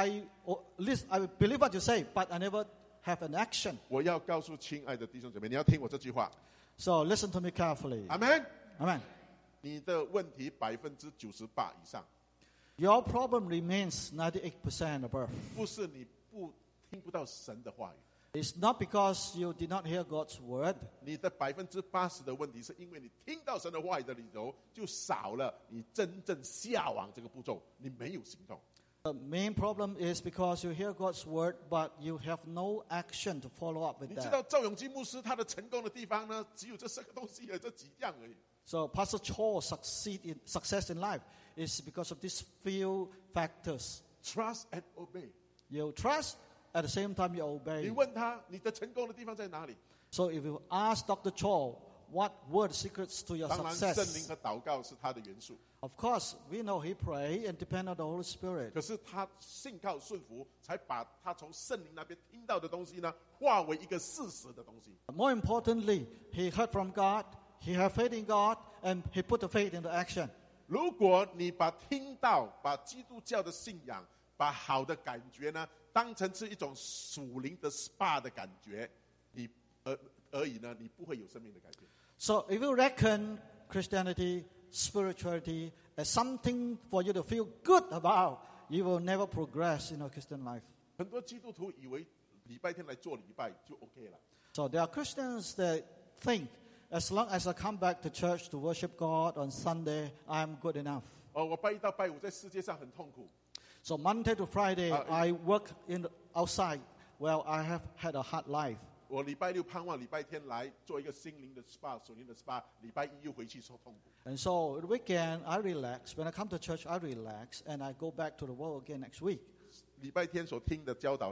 believe what you say, but I never have an action. 我要告诉亲爱的弟兄姐妹，你要听我这句话。 So listen to me carefully. 阿门。 Amen. 你的问题98%以上， Your problem remains 98% above. 不是你听不到神的话语， It's not because you did not hear God's word. 你的80%的问题是因为你听到神的话语的里头，就少了你真正下网这个步骤，你没有行动。 The main problem is because you hear God's word, but you have no action to follow up with 你知道 that. 赵永基牧师他的成功的地方呢，只有这4个东西，这几样而已。 So Pastor Cho success in life is because of these few factors. Trust and obey。 You trust, at the same time you 你 obey. 问他你的成功的地方在哪里？ So if you ask Dr. Cho what were the secrets to your 当然，圣灵 success, 和祷告是他的元素。 of course we know he pray and depend on the Holy Spirit. 可是他信靠顺服，才把他从圣灵那边听到的东西呢，化为一个事实的东西。 More importantly, he heard from God, he had faith in God, and he put the faith into action. 如果你把听到、把基督教的信仰、把好的感觉呢，当成是一种属灵的 SPA 的感觉，你而已呢，你不会有生命的改变。 So if you reckon Christianity, spirituality as something for you to feel good about, you will never progress in your Christian life. 很多基督徒以为礼拜天来做礼拜就 OK 了。 So there are Christians that think, as long as I come back to church to worship God on Sunday, I'm good enough. 我拜一到拜五在世界上很痛苦， So Monday to Friday, I work outside. Well, I have had a hard life. 我礼拜六盼望礼拜天来做一个心灵的 SPA、属灵的 SPA，礼拜一又回去受痛苦。 And so the weekend, I relax. When I come to church, I relax, and I go back to the world again next week. 礼拜天所听的教导呢，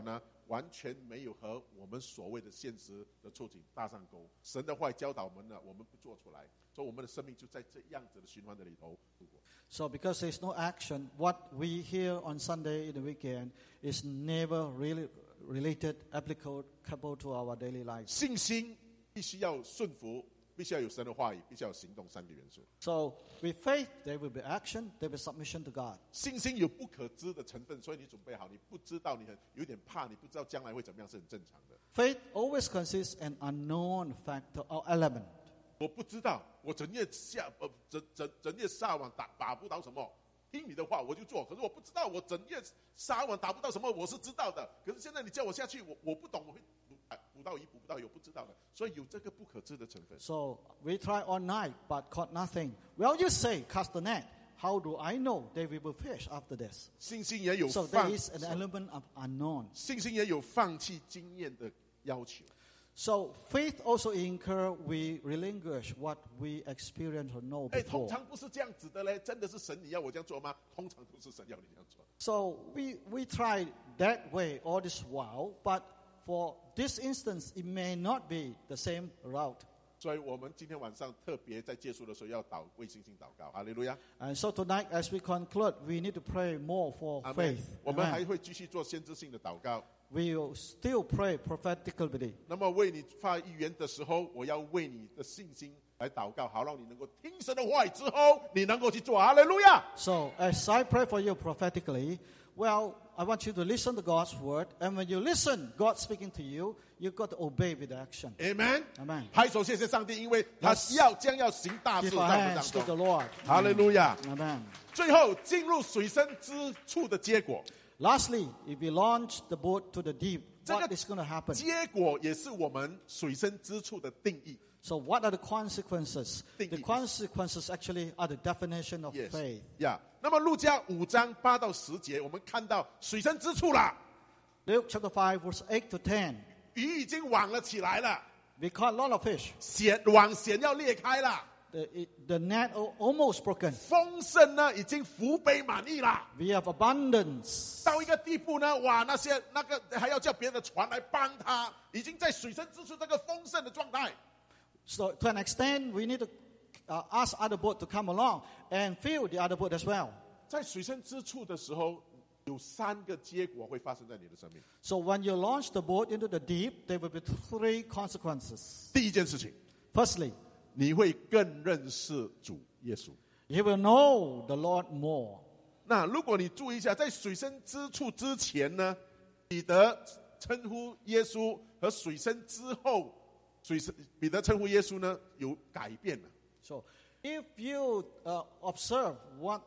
完全没有和我们所谓的现实的处境搭上钩。神的话教导我们了，我们不做出来，所以我们的生命就在这样子的循环的里头度过。 So because there's no action, what we hear on Sunday in the weekend is never really related, applicable to our daily lives. 信心必须要顺服，必须要有神的话语，必须要有行动，三个元素。 So with faith, there will be action, there will be submission to God. 信心有不可知的成分，所以你准备好，你不知道，你有点怕，你不知道将来会怎么样，是很正常的。 Faith always consists an unknown factor or element. 我不知道，我整夜撒网打不到什么，听你的话我就做。可是我不知道，我整夜撒网打不到什么，我是知道的。可是现在你叫我下去，我不懂，我会捕到一捕不到有不知道的，所以有这个不可知的成分。 So we try all night but caught nothing. Well, you say cast the net. How do I know they will fish after this? 信心也有 So there is an element of unknown. 信心也有放弃经验的要求。 So faith also incur we relinquish what we experience or know 通 before. 常不是这样子的嘞，真的是神你要我这样做吗？通常不是神要你这样做。 So we try that way all this while, but for this instance, it may not be the same route. 所以我们今天晚上特别在结束的时候要为信心祷告，哈利路亚。 And so tonight, as we conclude, we need to pray more for faith. 我们 Amen. 还会继续做先知性的祷告。 We will still pray prophetically. 那么为你发预言的时候，我要为你的信心来祷告，好让你能够听神的话语之后，你能够去做。哈利路亚。 So as I pray for you prophetically, well, I want you to listen to God's word. And when you listen, God speaking to you, you've got to obey with action. Amen. Amen. 拍手谢谢上帝，因为他将要行大事 Give 在 our 我们 hands 当 to the 中。 Lord. 哈利路亚。 Amen. 最后进入水深之处的结果， Lastly, if we launch the boat to the deep, 这个 what is going to happen? 结果也是我们水深之处的定义。 So what are the consequences? The 定义。 consequences actually are the definition of faith. 呀，那么路加5章8到10节，我们看到水深之处了， Luke chapter 5, verse 8 to 10. 鱼已经网了起来了， We caught a lot of fish. 网弦要裂开了， The net almost broken. 丰盛呢已经福杯满溢了。 We have abundance. 到一个地步呢，哇，那个还要叫别的船来帮他，已经在水深之处这个丰盛的状态。 So to an extent, we need to ask other boat to come along and fill the other boat as well. 在水深之处的时候，有3个结果会发生在你的生命。 So when you launch the boat into the deep, there will be 3 consequences. 第一件事情， Firstly, 你会更认识主耶稣。 you will know the Lord more. 那如果你注意一下，在水深之处之前呢，彼得称呼耶稣和水深之后，彼得称呼耶稣呢有改变了。 So if you observe what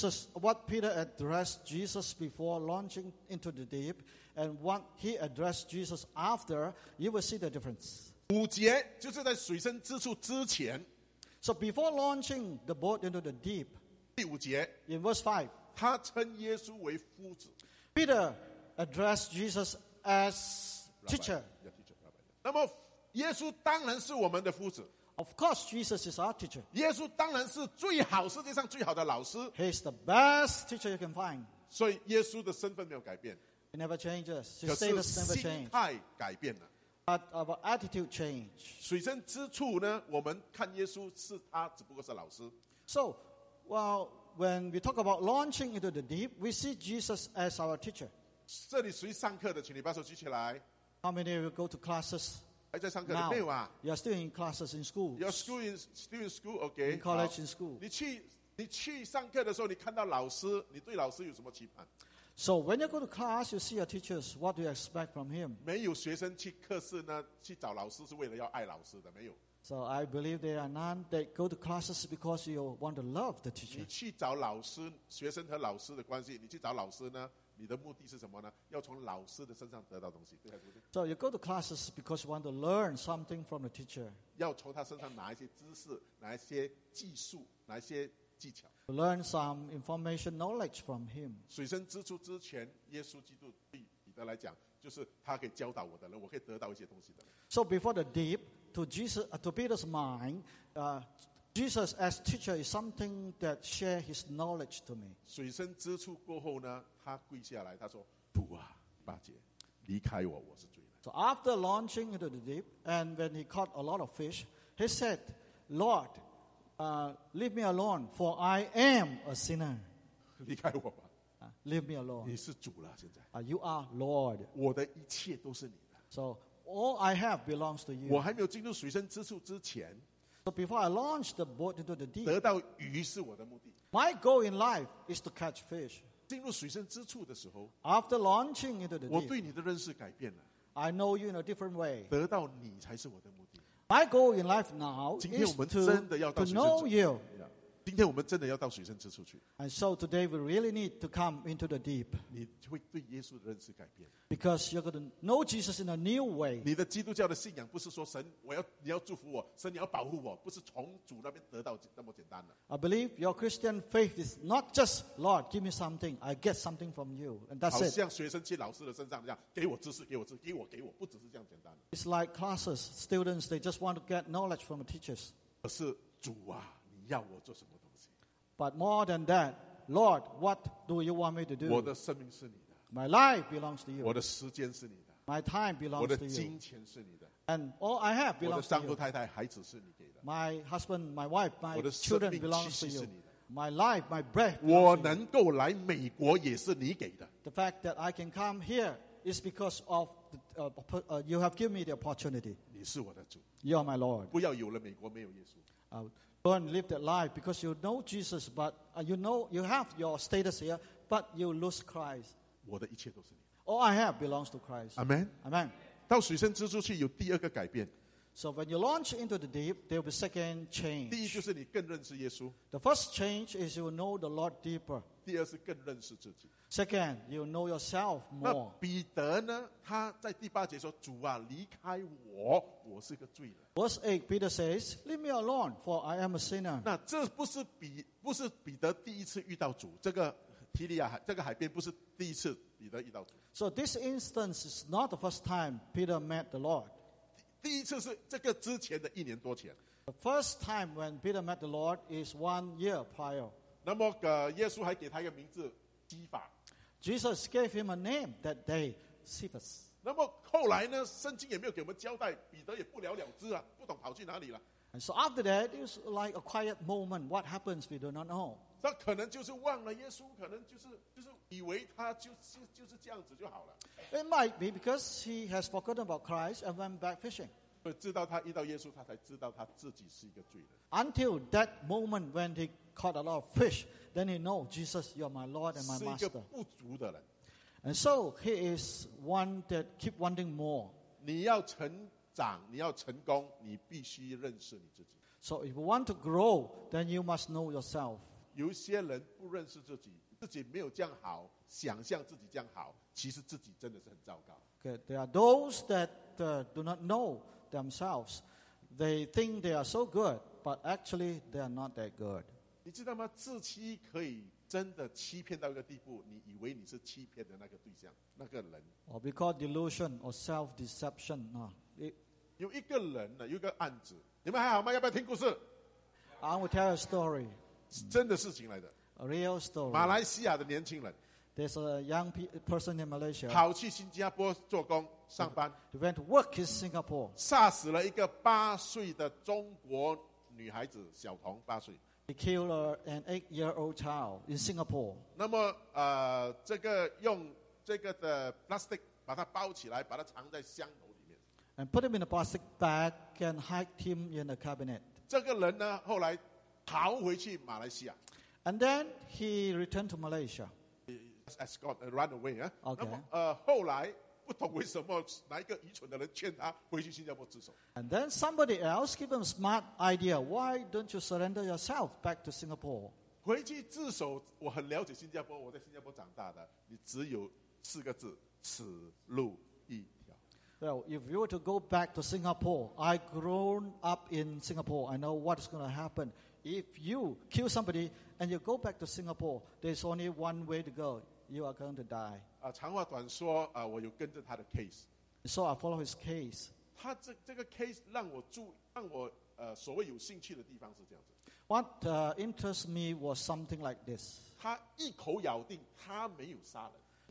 Peter addressed Jesus before launching into the deep and what he addressed Jesus after, you will see the difference. 5节就是在水深之处之前， So before launching the boat into the deep, 第5节 in verse 5, 他称耶稣为夫子。 Peter addressed Jesus as teacher. 那么耶稣当然是我们的夫子， Of course, Jesus is our teacher. 耶稣当然是世界上最好的老师， He's the best teacher you can find. 所以耶稣的身份没有改变， He never changes. His 可是 status never 心 changes. 态改变了。 But our attitude changed. 水深之处呢，我们看耶稣是他只不过是老师， So, well, when we talk about launching into the deep, we see Jesus as our teacher. 这里谁上课的，请你把手举起来。 How many of you go to classes 还在上课的 now? 没有啊 You are still in classes in school, ？Your still in school, OK？ in college, 好 in school. 你去上课的时候，你看到老师，你对老师有什么期盼？ So when you go to class, you see your teachers. What do you expect from him? 没有学生去课室呢，去找老师是为了要爱老师的，没有。 So I believe there are none that go to classes because you want to love the 你 teacher. 去找老师，学生和老师的关系，你去找老师呢，你的目的是什么呢？要从老师的身上得到东西，对还是不对？ So you go to classes because you want to learn something from the teacher. 要从他身上拿一些知识，拿一些技术，拿一些技巧。 To learn some information, knowledge from him. 水深之处之前，耶稣基督对彼得来讲，就是他可以教导我的人，我可以得到一些东西的人。 So before the deep, to Peter's mind, Jesus as teacher is something that share his knowledge to me. 水深之处过后呢，他跪下来，他说：“主啊，8节， 离开我，我是罪人。 So after launching into the deep, and when he caught a lot of fish, he said, Lord, leave me alone, for I am a sinner. 离开我吧， Leave me alone. 你是主了。现在 You are Lord. 我的一切都是你的。 So all I have belongs to 我 you. 还没有进入水深之处之前， So before I launch the boat into the deep, 得到鱼是我的目的。 my goal in life is to catch fish. 进入水深之处的时候， After launching into the 我 deep, 对你的认识改变了， I know you in a different way. 得到你才是我的目的。 My goal in life now 今天 is 我们 to 真的要到水深 know 之 you. 今天我们真的要到水深之处去， And so today we really need to come into the deep 你会对耶稣的认识改变。 because you're going to know Jesus in a new way. 你的基督教的信仰不是说神你要祝福我，神你要保护我，不是从主那边得到那么简单的。 I believe your Christian faith is not just, Lord, give me something, I get something from you, and that's 好 it. 像学生去老师的身上这样，给我知识，给我知识，给我，不只是这样简单的。 It's like classes, students, they just want to get knowledge from the teachers. 而是主啊，你要我做什么东西？ But more than that, Lord, what do you want me to 我 do? 的生命是你的， My life belongs to 我 you. 的时间是你的， My time 我 belongs 的 to you. 金钱是你的， And all I have 我的 belongs to 丈夫 you. 太太、孩子是你给的。 My husband, my wife, my 我的生 children 命 belongs 气 to 息是 you. 你的， My life, my breath 我 belongs to you. 能够来美国也是你给的。 The fact that I can come here is because of you have given me the opportunity. 你是我的主， You are my Lord. 不要有了美国没有耶稣。 Go and live that life because you know Jesus, but you know you have your status here, but you lose Christ. 我的一切都是你。 All I have belongs to Christ. Amen。 Amen. 到水深之处去有第二个改变， So when you launch into the deep, there will be second 第一 change. 就是你更认识耶稣， The first change is you know the Lord deeper. 第二是更认识自己。 Second, you know yourself 那 more. 彼得呢？他在第8节说：“主啊，离开我，我是个罪人。 Verse 8, Peter says, Leave me alone, for I am a sinner. ” 那这不是彼得第一次遇到主，这个提利亚这个海边不是第一次彼得遇到主， So this instance is not the first time Peter met the Lord. 第一次是这个之前的1年多前。 The first time when Peter met the Lord is 1 year prior. 那么耶稣还给他一个名字基法。 Jesus gave him a name that day, Cephas. 那么后来呢？圣经也没有给我们交代，彼得也不了了之啊，不懂跑去哪里了。 And so after that, it's like a quiet moment. What happens, we do not know. 他可能就是忘了耶稣，可能就是以为他就是这样子就好了。 It might be because he has forgotten about Christ and went back fishing. 直到他遇到耶稣，他才知道他自己是一个罪人。 Until that moment when he caught a lot of fish, then he knows, Jesus, you are my Lord and my 是一个 Master. 不足的人。 And so he is one that keep wanting more. 你要成长，你要成功，你必须认识你自己。 So if you want to grow, then you must know yourself. 有一些人不认识自己，自己没有这样好，想象自己这样好，其实自己真的是很糟糕。 Okay, there are those that do not know themselves. They think they are so good, but actually they are not that good. 你知道吗？自欺可以真的欺骗到一个地步，你以为你是欺骗的那个对象，那个人。 Or we call delusion or self-deception. 有一个人呢，有一个案子，你们还好吗？要不要听故事？ I will tell you a story, 是真的事情来的。 a real story. 马来西亚的年轻人 There's a young person in Malaysia. 跑去新加坡做工上班， He went to work in Singapore. 杀死了一个8岁的中国女孩子小童，8岁。 He killed an 8-year-old child in Singapore. 那么这个用这个的 plastic 把它包起来，把它藏在箱头里面。 And put him in a plastic bag and hide him in a cabinet. 这个人呢，后来逃回去马来西亚 And then he returned to Malaysia. ，escort run away 啊。 OK 那么后来不懂为什么哪一个愚蠢的人劝他回去新加坡自首。 And then somebody else gave him a smart idea. Why don't you surrender yourself back to Singapore? 回去自首，我很了解新加坡，我在新加坡长大的，你只有4个字：此路一条。 Well, if you were to go back to Singapore, I grown up in Singapore. I know what's going to happen. If you kill somebody and you go back to Singapore, there's only one way to go. You are going to die. 长话短说，我有跟着他的 case。 So I follow his case. 他这个 case 让我所谓有兴趣的地方是这样子， What interests me was something like this. 他一口咬定他没有杀人，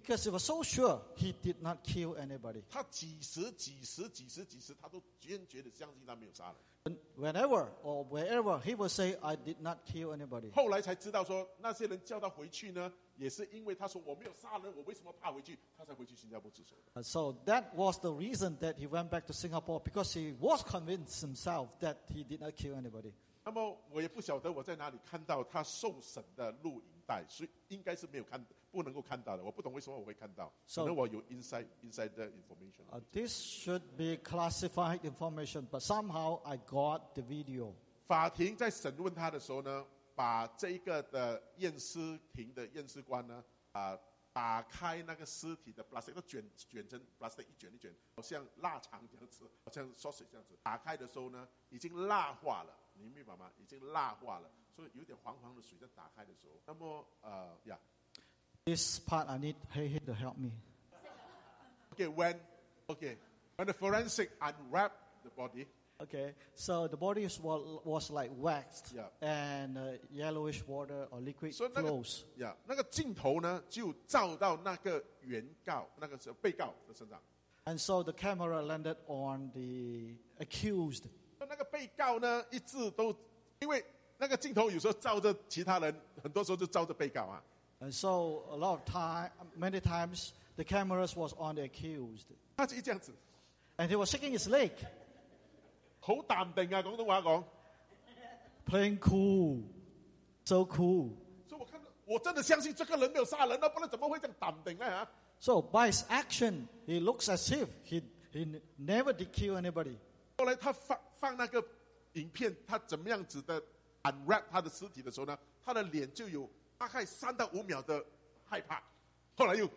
Because he was so sure he did not kill anybody. 他几时，他都坚决的相信他没有杀人。 Whenever or wherever he would say, I did not kill anybody. 后来才知道说，那些人叫他回去呢，也是因为他说我没有杀人，我为什么怕回去？他才回去新加坡自首的。 So that was the reason that he went back to Singapore, because he was convinced himself that he did not kill anybody. 那么我也不晓得我在哪里看到他受审的录影带，所以应该是没有看，不能够看到的。我不懂为什么我会看到，可能我有 inside the information. This should be classified information, but somehow I got the video. 法庭在审问他的时候呢，把这一个的验尸庭的验尸官呢，打开那个尸体的 plastic， 都卷成 plastic 一卷一卷，好像腊肠这样子，好像 sausage 这样子。打开的时候呢，已经蜡化了，你明白吗？已经蜡化了，所以有点黄黄的水在打开的时候。那么 This part I need Hey to help me. when the forensic unwrapped the body. Okay, so the body was like waxed, Yeah. and yellowish water or liquid flows. 那个镜头呢，就照到那个原告，那个是被告的身上。 And so the camera landed on the accused. 那个被告呢，一直都因为那个镜头有时候照着其他人，很多时候就照着被告啊。 And so many times, the cameras was on the accused. 他就这样子， And he was shaking his leg, 好淡定啊！廣東話講， playing cool, so cool. 所以我看到，我真的相信這個人沒有殺人啊，不然怎麼會這樣淡定呢？啊！ So by his action, he looks as if he never did kill anybody. 後來他放那個影片，他怎麼樣子的 unwrap 他的屍體的時候呢，他的臉就有大概3到5秒的害怕，後來又。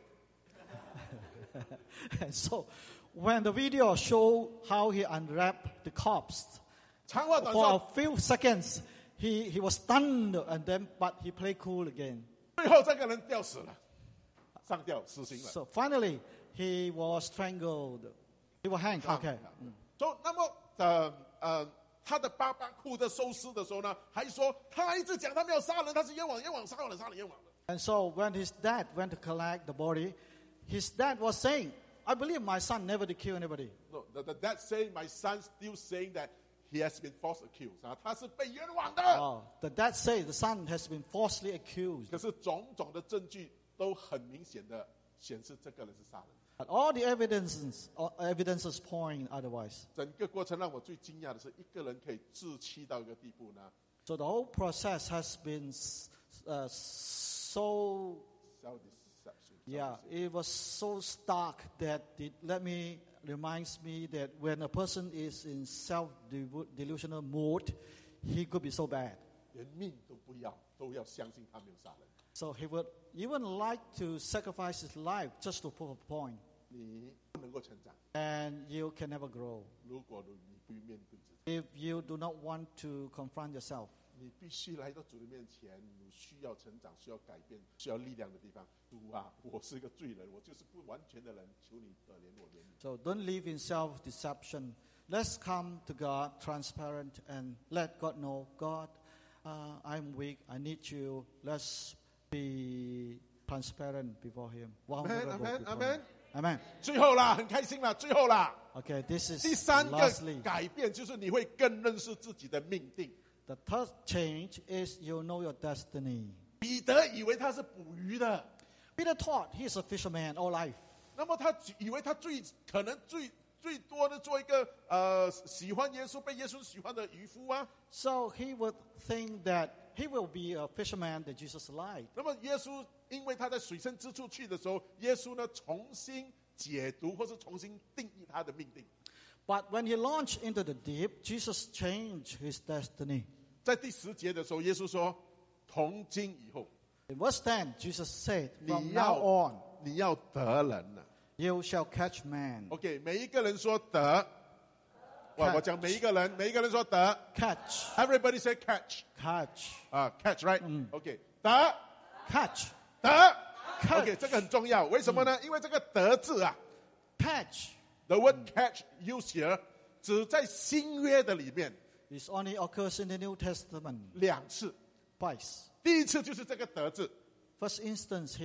And so, when the video showed how he unwrapped the corpse, 長話短 for a 說， few seconds, he was stunned, but he played cool again. 最後這個人吊死了，上吊死刑了。 So finally, he was strangled. He was hanged. Okay. 所以那麼他的爸爸哭着收屍的時候呢，還說他一直講他沒有殺人，他是冤枉殺人殺人冤枉的。 And so when his dad went to collect the body, his dad was saying, I believe my son never did kill anybody. No, the dad saying my son still saying that he has been false accused 啊，他是被冤枉的。 The dad said the son has been falsely accused. 可是种种的證據都很明顯的顯示這個人是殺人。 But all the evidences point otherwise. 整個過程讓我最驚訝的是，一個人可以自欺到一個地步呢？ So the whole process has been so, yeah, it was so stark that it reminds me that when a person is in self-delusional mood, he could be so bad. 連命都不要，都要相信他沒有殺人。 So he would even like to sacrifice his life just to prove a point. 你不能夠成長， And you can never grow 如果你不面對自己， if you do not want to confront yourself. 你必須來到主的面前，你需要成長，需要改變，需要力量的地方。主啊，我是一個罪人，我就是不完全的人，求你可憐我憐憫。 So don't live in self-deception. Let's come to God transparent and let God know, God, I'm weak, I need you. Let's be transparent before Him. Vulnerable Amen, before amen, Him. Amen. 最後啦，很開心啦，最後啦。 Okay, this is 第三個 lastly. 改變就是你會更認識自己的命定。 The third change is you know your destiny. 彼得以為他是捕魚的， Peter thought he's a fisherman all life. 那麼他以為他可能最多的做一個喜歡耶穌、被耶穌喜歡的漁夫啊。 So he would think that he will be a fisherman that Jesus liked. 那麼耶穌因為他在水深之處去的時候，耶穌呢重新解讀或是重新定義他的命定。 But when he launched into the deep, Jesus changed his destiny. 在第10節的時候，耶穌說：從今以後， In verse 10, Jesus said, 你 from now on, 要得人了。 you shall catch man. OK， 每一個人說得。我講每一個人說得。 Catch. Everybody say catch. Catch. Catch, right? OK， 得。 Catch. 得。 Catch. OK， 這個很重要。為什麼呢？因為這個得字啊 Catch ，the word catch used here 只在新約的裡面 is only occurs in the New Testament 2次。 twice. 第一次就是這個得字， First instance here.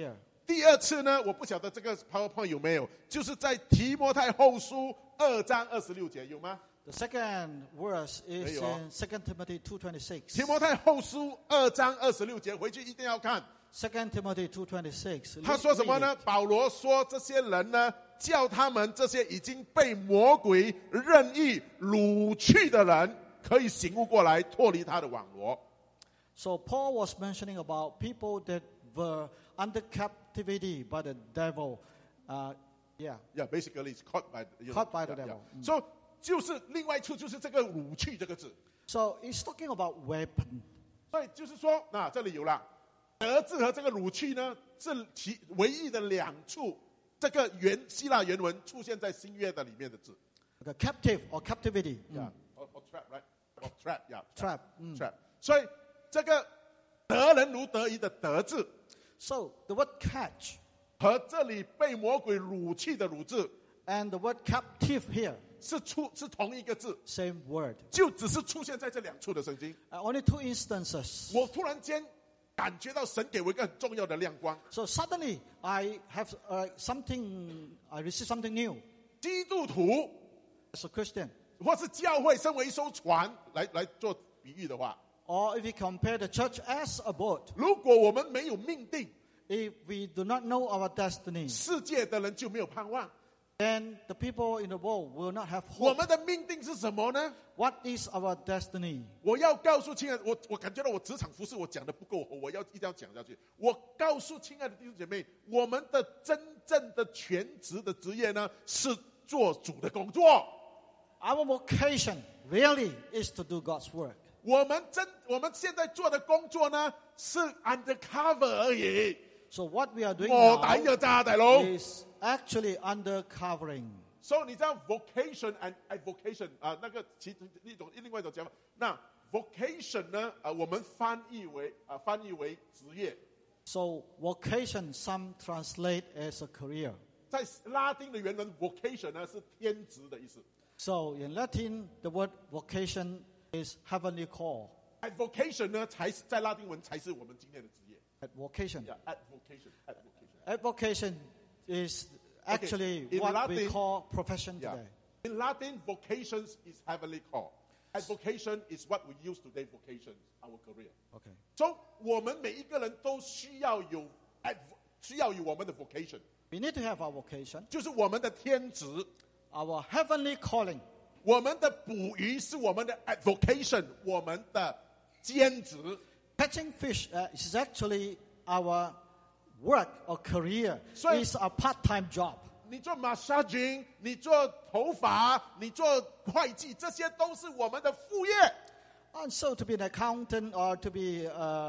第二次呢，我不晓得这个 PowerPoint 有没有，就是在提摩太后书2章26节，有吗？ The second verse is 没有哦。 in 2 Timothy 2:26. 提摩太后书2章26节，回去一定要看。 2 Timothy 2:26. 他说什么呢？保罗说这些人呢，叫他们这些已经被魔鬼任意掳去的人，可以醒悟过来，脱离他的网罗。 So Paul was mentioning about people that were under captivity by the devil. Yeah. Yeah, basically it's caught by Caught by the devil. So 就是另外一处就是这个掳去这个字， So he's talking about weapon. 所以就是说，那这里有了得字和这个掳去呢，是其唯一的两处，这个希腊原文出现在新约的里面的字。 Okay, captive or captivity. Yeah, or trap, right? Or trap, yeah. Trap. Trap. 所以这个得人如得鱼的得字， So the word catch 和这里被魔鬼掳去的掳字， and the word captive here, 是同一个字， same word. 就只是出现在这两处的圣经。 Only two instances. 我突然间感觉到神给我一个很重要的亮光。 So suddenly I have I received something new 基督徒 as a Christian. 或是教会，身为一艘船来做比喻的话， Or if you compare the church as a boat, 如果我们没有命定， if we do not know our destiny, 世界的人就没有盼望。 then the people in the world will not have 我 hope. 们的命定是什么呢？ What is our destiny? 我要告诉亲爱的，我感觉到我职场服事我讲的不够，我一定要讲下去。我告诉亲爱的弟兄姐妹，我们的真正的全职的职业呢，是做主的工作。 Our vocation really is to do God's work. 我们现在做的工作呢，是 undercover 而已。 So what we are doing 我大嘅咋，大佬。 is actually undercovering. 所以你知道 vocation and avocation 啊，那个另外一种讲法。那 vocation 呢，我们翻译为职业。 So vocation, some translate as a career. 在拉丁的原文 vocation 呢是天职的意思。 So in Latin, the word vocation is heavenly call. Advocation 呢才是在拉丁文才是我们今天的职业。 Advocation. Yeah, advocation. Advocation is actually In what Latin, we call profession Yeah. today. In Latin, vocations is heavenly call. Advocation is what we use today. Vocation, our career. Okay. So 我们每一个人都需要有我们的 vocation， We need to have our vocation, 就是我们的天职。 our heavenly calling. 我们的捕鱼是我们的 vocation， 我们的兼职。 Catching fish is actually our work or career. 所以- It's a part-time job. 你做 massaging， 你做头发，你做会计，这些都是我们的副业。 And so to be an accountant or to be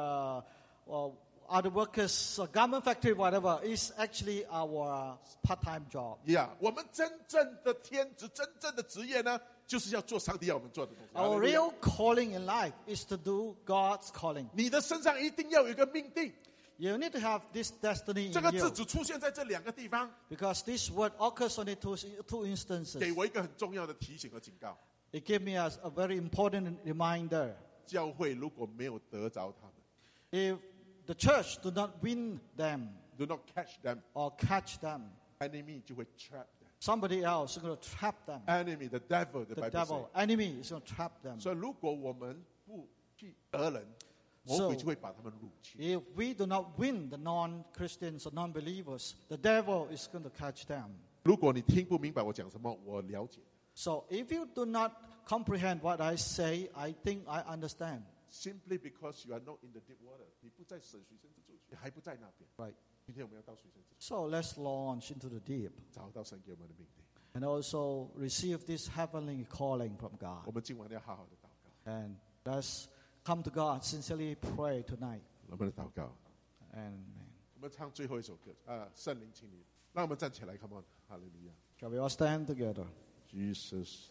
or other workers, a garment factory, whatever, is actually our part-time job. Yeah， 我们真正的天职、真正的职业呢，就是要做上帝要我们做的东西。 Our 哈利路亚 real calling in life is to do God's calling. 你的身上一定要有一个命定， You need to have this destiny 这 in 个字 you 只出现在这两个地方， because this word occurs only two instances. 给我一个很重要的提醒和警告： It gave me a very important reminder. 教会如果没有得着他们 If the church do not win them ，do not catch them， or catch them, enemy 就会 trap them。 somebody else is going to trap them. enemy the devil， the The Bible devil, enemy is going to trap them. say。所以如果我们不去得人，魔 So- 鬼就会把他们掳去。 If we do not win the non-Christians or non-believers, the devil is going to catch them. 如果你听不明白我讲什么，我了解。 So if you do not comprehend what I say, I think I understand. Simply because you are not in the deep water， 你不在水深之处，你还不在那边。 Right. 今天我们要到水深之处， So let's launch into the deep 找到神给我们的命定。 and also receive this heavenly calling from 我 God. 们今晚要好好的祷告。 And let's come to God, sincerely pray tonight. 我们的祷告， Amen. 我们唱最后一首歌圣灵，请你让我们站起来 ，Come on， 哈利路亚。 Shall we all stand together? Jesus，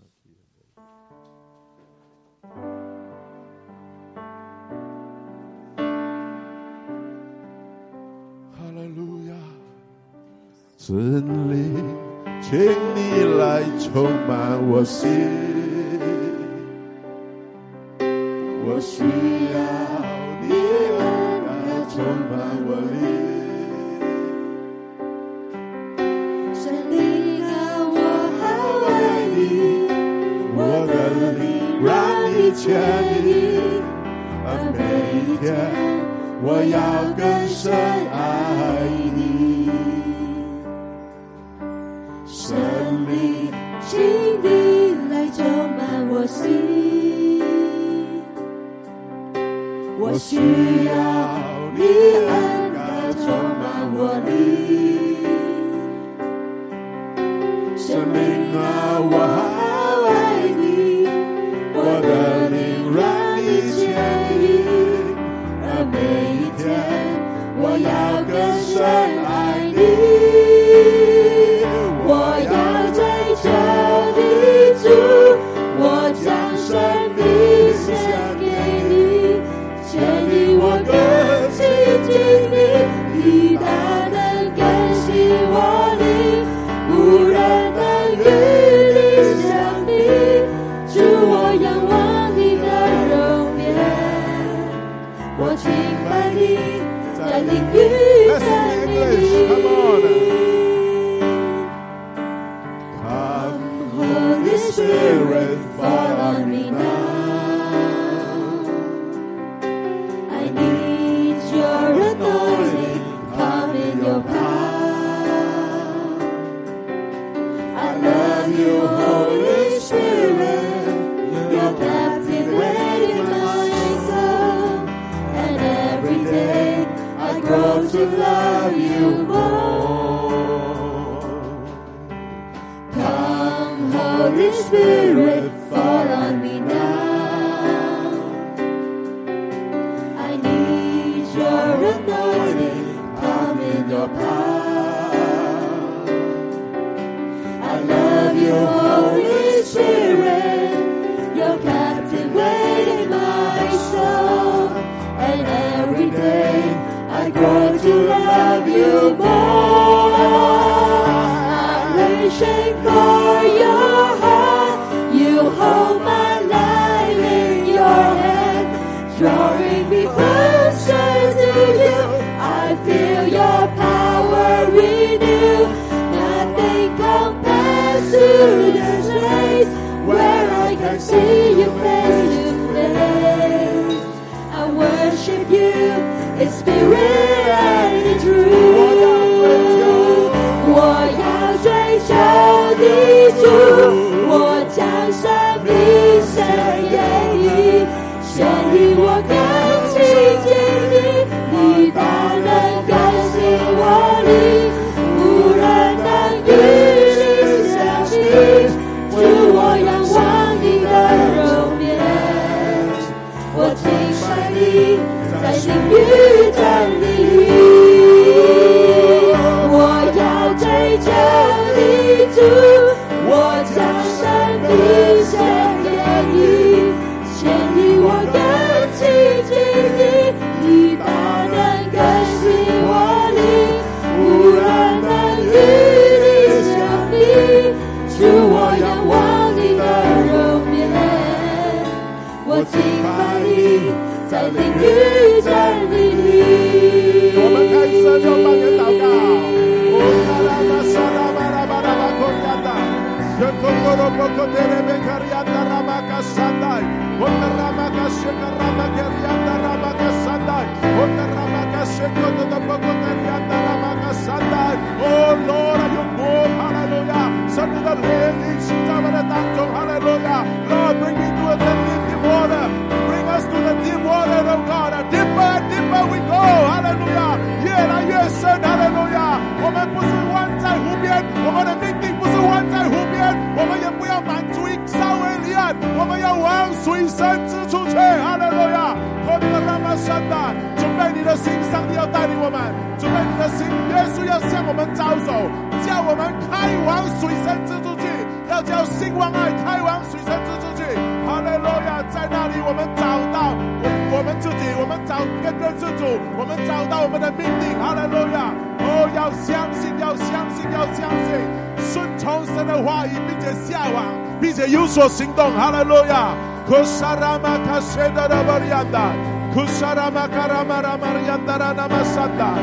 哈利路亚，真理，请你来充满我心，我需要你来充满我灵。 牵引，每一天我要更深爱你。 神灵请你来充满我心，我需要你恩膏充满我灵。生命啊，我好爱你，我的灵让你牵引，每一天我要更深爱你。我要追求你主，我将生命献给你，牵引我更亲近你，你大能更新我灵，无人能与你相比。主，我仰望你的容颜，我敬拜你，在灵与真理。Holy Spirit, fall on me now. I need your anointing, come in your power. I love you, Holy Spirit, you're captivating my soul. And every day I grow to love you more. Holy Spirit, fall on me now. I need your anointing, come in your power. I love you, Holy Spirit, you're captivating my soul. And every day I grow to love you more. I'm reaching for your hold my life in your hand, drawing me closer to you. I feel your power renew. Nothing compares to this place where I can see you face to face. I worship you in spirit and in truth. 我要追求你主，我将生命献给你，献给我更亲近你，你大能更新我灵，无人能与你相比。主，我仰望你的容颜，我敬拜你，在灵与真理里，我要追求你主，我将生命献给你，牵引我更亲近你，你大能更新我灵，无人能与你相比。主，我仰望你的容颜，我敬拜你，在灵与真理里。 我们开始就帮人祷告。Oh Lord, you move, hallelujah. 神你的灵运行在我们的当中 hallelujah. Lord, bring me to the deep water. Bring us to the deep water, oh God. Deeper and deeper we go, hallelujah. 越来越深 hallelujah. 我们不是湾在湖边，我们的命定不是湾在湖边，我们也不要满足于稍微离岸，我们要往水深之处去 hallelujah. 准备你的心，上帝要带领我们，准备你的心，耶稣要向我们招手，叫我们开往水深之处去，要叫兴旺爱开往水深之处去，哈利路亚！在那里我们找到我们自己，我们找跟认识主，我们找到我们的命定，哈利路亚！哦，要相信，要相信，要相信，顺从神的话语，并且下往，并且有所行动，哈利路亚！库萨拉玛卡谢达拉巴利安达。Kusharama karama ramariandara namasanda.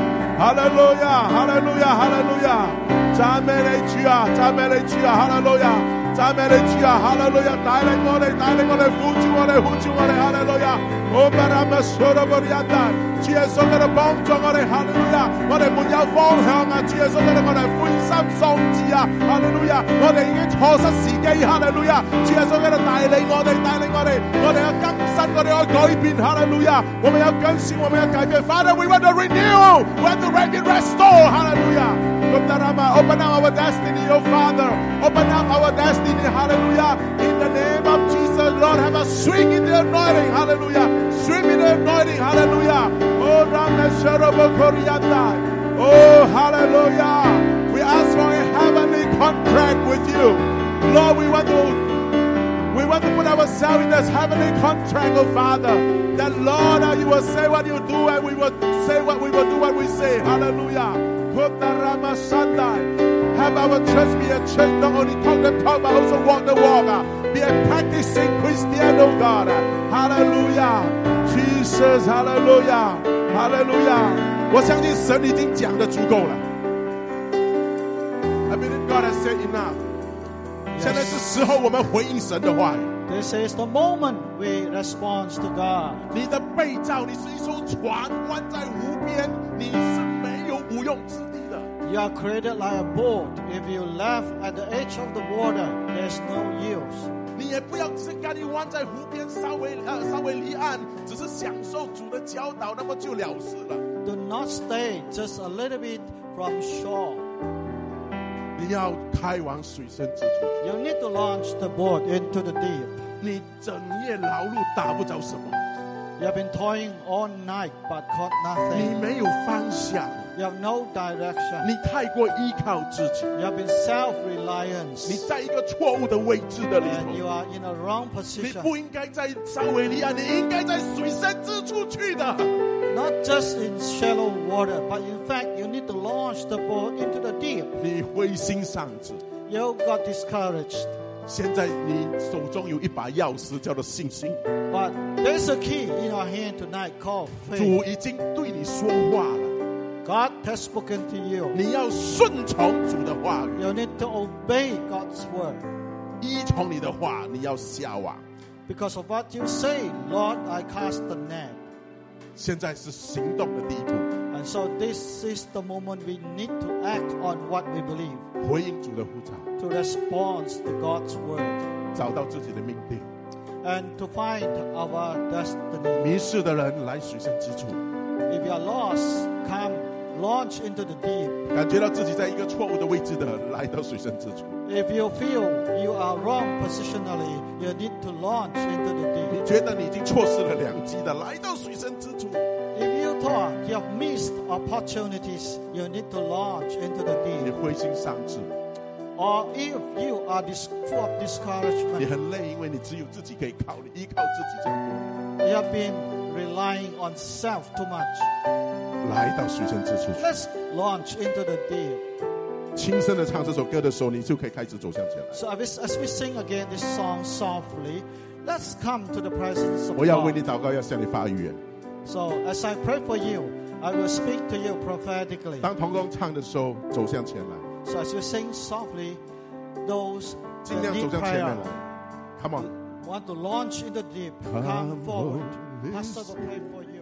Hallelujah, hallelujah, hallelujah. 赞美你主啊，赞美你主啊，哈利路亚！ 讚美你主啊，哈利路亞，帶領我哋，呼召我哋，哈利路亞。主耶穌喺度幫助我哋，哈利路亞！我哋沒有方向啊！主耶穌喺度，我哋灰心喪志啊！哈利路亞！我哋已經錯失時機，哈利路亞！主耶穌喺度帶領我哋，我哋要更新，我哋要改變，哈利路亞！我們要更新，我們要改變。Father, we want to renew, we want to restore, 哈利路亞！Open up our destiny, oh Father. Open up our destiny, hallelujah. In the name of Jesus, Lord, have a swing in the anointing, hallelujah. Swing in the anointing, hallelujah. Oh, oh, hallelujah. We ask for a heavenly contract with you. Lord, we want to put ourselves in this heavenly contract, oh Father. That Lord, you will say what you do and we will say what we will do what we say. Hallelujah. Have our church be a church not only talk the talk but also walk the walk. Be a practicing Christian, oh God. Hallelujah. Jesus, hallelujah. Hallelujah. 我相信神已经讲得足够了。I believe God has said enough. 现在是时候我们回应神的话语。 This is the moment we respond to God. 你的被造，你是一艘船，湾在湖边，你是没有无用之地的。 You are created like a boat. If you left at the edge of the water, there's no use. 你也不要只是干你湾在湖边，稍微离岸，只是享受主的教导，那么就了事了。 Do not stay just a little bit from shore. 你要开往水深之处。 You need to launch the boat into the deep. 你整夜劳碌打不着什么。 You have been toiling all night but caught 你 nothing. 没有方向。 You have no direction. 你太过依靠自己。 You have been self-reliance. 你在一个错误的位置的里 And you 头。 are in a wrong 你 position. 不应该在稍微离岸，你应该在水深之处去的。 Not just in shallow water, but in fact you need to launch the boat into the deep. 你灰心丧志。 You got discouraged. 现在你手中有一把钥匙，叫做信心。 But there's a key in your hand tonight called 主 faith. 已经对你说话了， God has spoken to you. 你要顺从主的话语， You need to obey God's word. 依从你的话，你要下网。 Because of what you say, Lord, I cast the net. 现在是行动的第一步， And so this is the moment we need to act on what we believe. 回应主的呼召， To respond to God's word. 找到自己的命定。 And to find our destiny. 迷失的人来水深之处， If you are lost, come launch into the deep. 感觉到自己在一个错误的位置的，来到水深之处。 If you feel you are wrong positionally, you need to launch into the 你 deep. 觉得你已经错失了良机的，来到水深之处。 If you thought you have missed opportunities, you need to launch into the 你 deep. 灰心丧志， Or if you are full of 你 discouragement, 很累，因为你只有自己可以靠，你依靠自己这样多。 you have been relying on self too much. 来到水深之处去， Let's launch into the deep. 轻声的唱这首歌的时候，你就可以开始走向前来。 So as we sing again this song softly, let's come to the presence of 我要为你 God. 祷告，要向你发预言。 So as I pray for you, I will speak to you prophetically. 当童工唱的时候，走向前来， So as you sing softly, those 尽量 that 走 need 向前面 prayer, 来。Come on。 want to launch in the deep, come Come forward. forward. Pastor will pray for you.